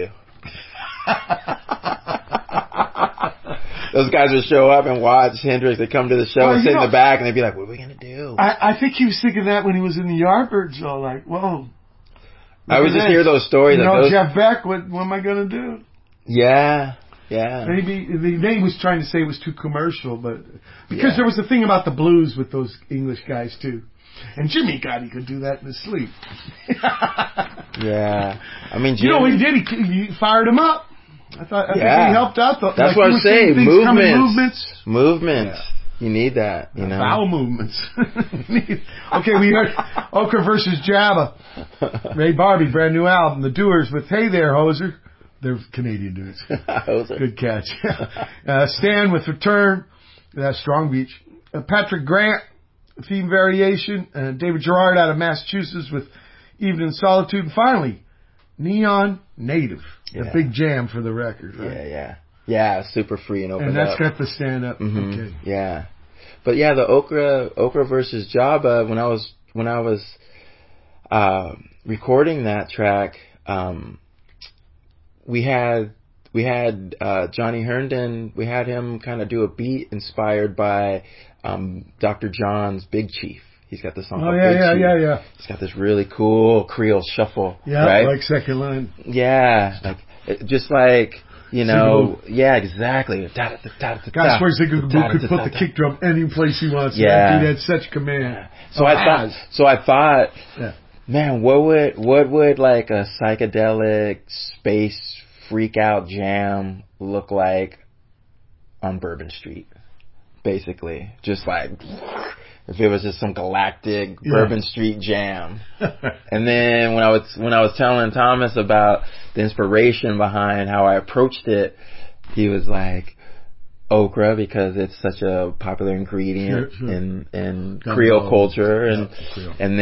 Those guys would show up and watch Hendrix. They'd come to the show and sit in the back, and they'd be like, what are we gonna do? I think he was thinking that when he was in the Yardbirds, though. Like, whoa. I would just hear those stories. You know, those... Jeff Beck, what am I gonna do? Yeah. Maybe they was trying to say it was too commercial, but because there was a thing about the blues with those English guys too, and Jimmy, God, he could do that in his sleep. Yeah, I mean, you know what he did? He fired him up. I think he helped out. That's what I'm saying. Movements. You need that. You know, bowel movements. Okay, we heard Okra versus Jabba. Ray Barbie, brand new album, The Doers with Hey There, Hoser. They're Canadian dudes. Good catch. Stan with Return. Strong Beach. Patrick Grant, Theme Variation. David Gerard out of Massachusetts with Evening Solitude. And finally, Neon Native. A big jam for the record, right? Yeah, super free and open. And that's got the stand up. Mm-hmm. Okay. Yeah. But yeah, the Okra versus Jabba, when I was recording that track, we had Johnny Herndon. We had him kind of do a beat inspired by Dr. John's Big Chief. He's got this song called Big Chief. Yeah. He's got this really cool Creole shuffle. Yeah, right? like second line. Yeah, just like, you know, yeah, exactly. Guy swears could put the kick drum any place he wants. Yeah, he had such command. So I thought, man, what would like a psychedelic space freak out jam look like on Bourbon Street? Basically, just like if it was just some galactic Bourbon Street jam. And then when I was telling Thomas about the inspiration behind how I approached it, he was like, okra, because it's such a popular ingredient in Creole culture, and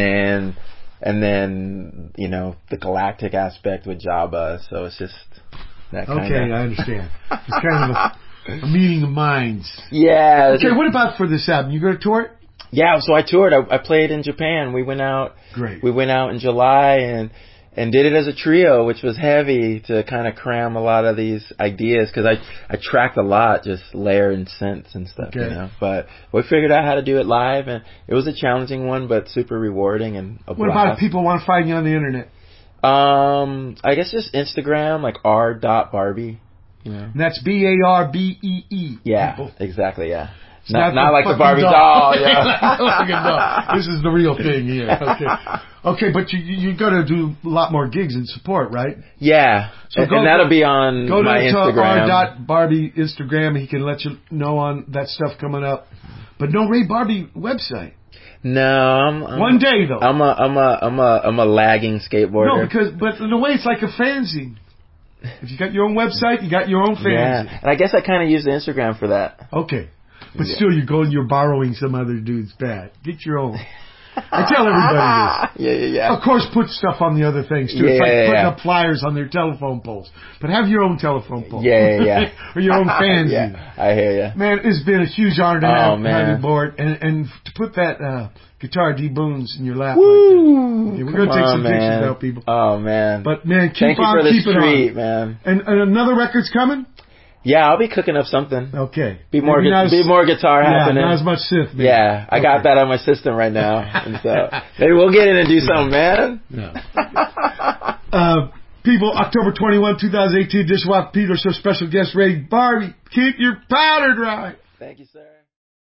then you know, the galactic aspect with Jabba. So it's just that kind of. Okay, I understand. It's kind of a meeting of minds. Yeah. Okay, what about for this album? You going to tour it? Yeah, so I toured. I played in Japan. We went out. Great. We went out in July and did it as a trio, which was heavy to kind of cram a lot of these ideas, because I tracked a lot, just layer and synths and stuff, you know. But we figured out how to do it live, and it was a challenging one, but super rewarding and a blast. What about if people want to find you on the internet? I guess just Instagram, like r.barbie. You know. And that's BARBEE. Yeah, people. Exactly. Yeah. Not like the Barbie doll. Yeah. This is the real thing here. Okay, but you got to do a lot more gigs and support, right? Yeah, so and that'll be on my Instagram. Go to r.barbie Instagram. He can let you know on that stuff coming up. But no Ray Barbie website. No, I'm one day though. I'm a lagging skateboarder. No, but in a way it's like a fanzine. If you got your own website, you got your own fanzine. Yeah, and I guess I kind of use the Instagram for that. Okay. But still, you're borrowing some other dude's pad. Get your own. I tell everybody this. Yeah. Of course, put stuff on the other things, too. It's like putting up flyers on their telephone poles. But have your own telephone pole. Yeah. Or your own fanzine. Yeah, I hear you. Man, it's been a huge honor to have you aboard. And to put that guitar D Boons in your lap. Woo! Like that. We're going to take some pictures now, people. Oh, man. But, man, keep on keeping on. Man. And another record's coming? Yeah, I'll be cooking up something. Okay. Be more guitar happening. Not as much synth. Maybe. Yeah, I got that on my system right now. And so maybe we'll get in and do something, man. No. People, October 21, 2018, Dishwalk Peter Show special guest Ray Barbie. Keep your powder dry. Thank you, sir.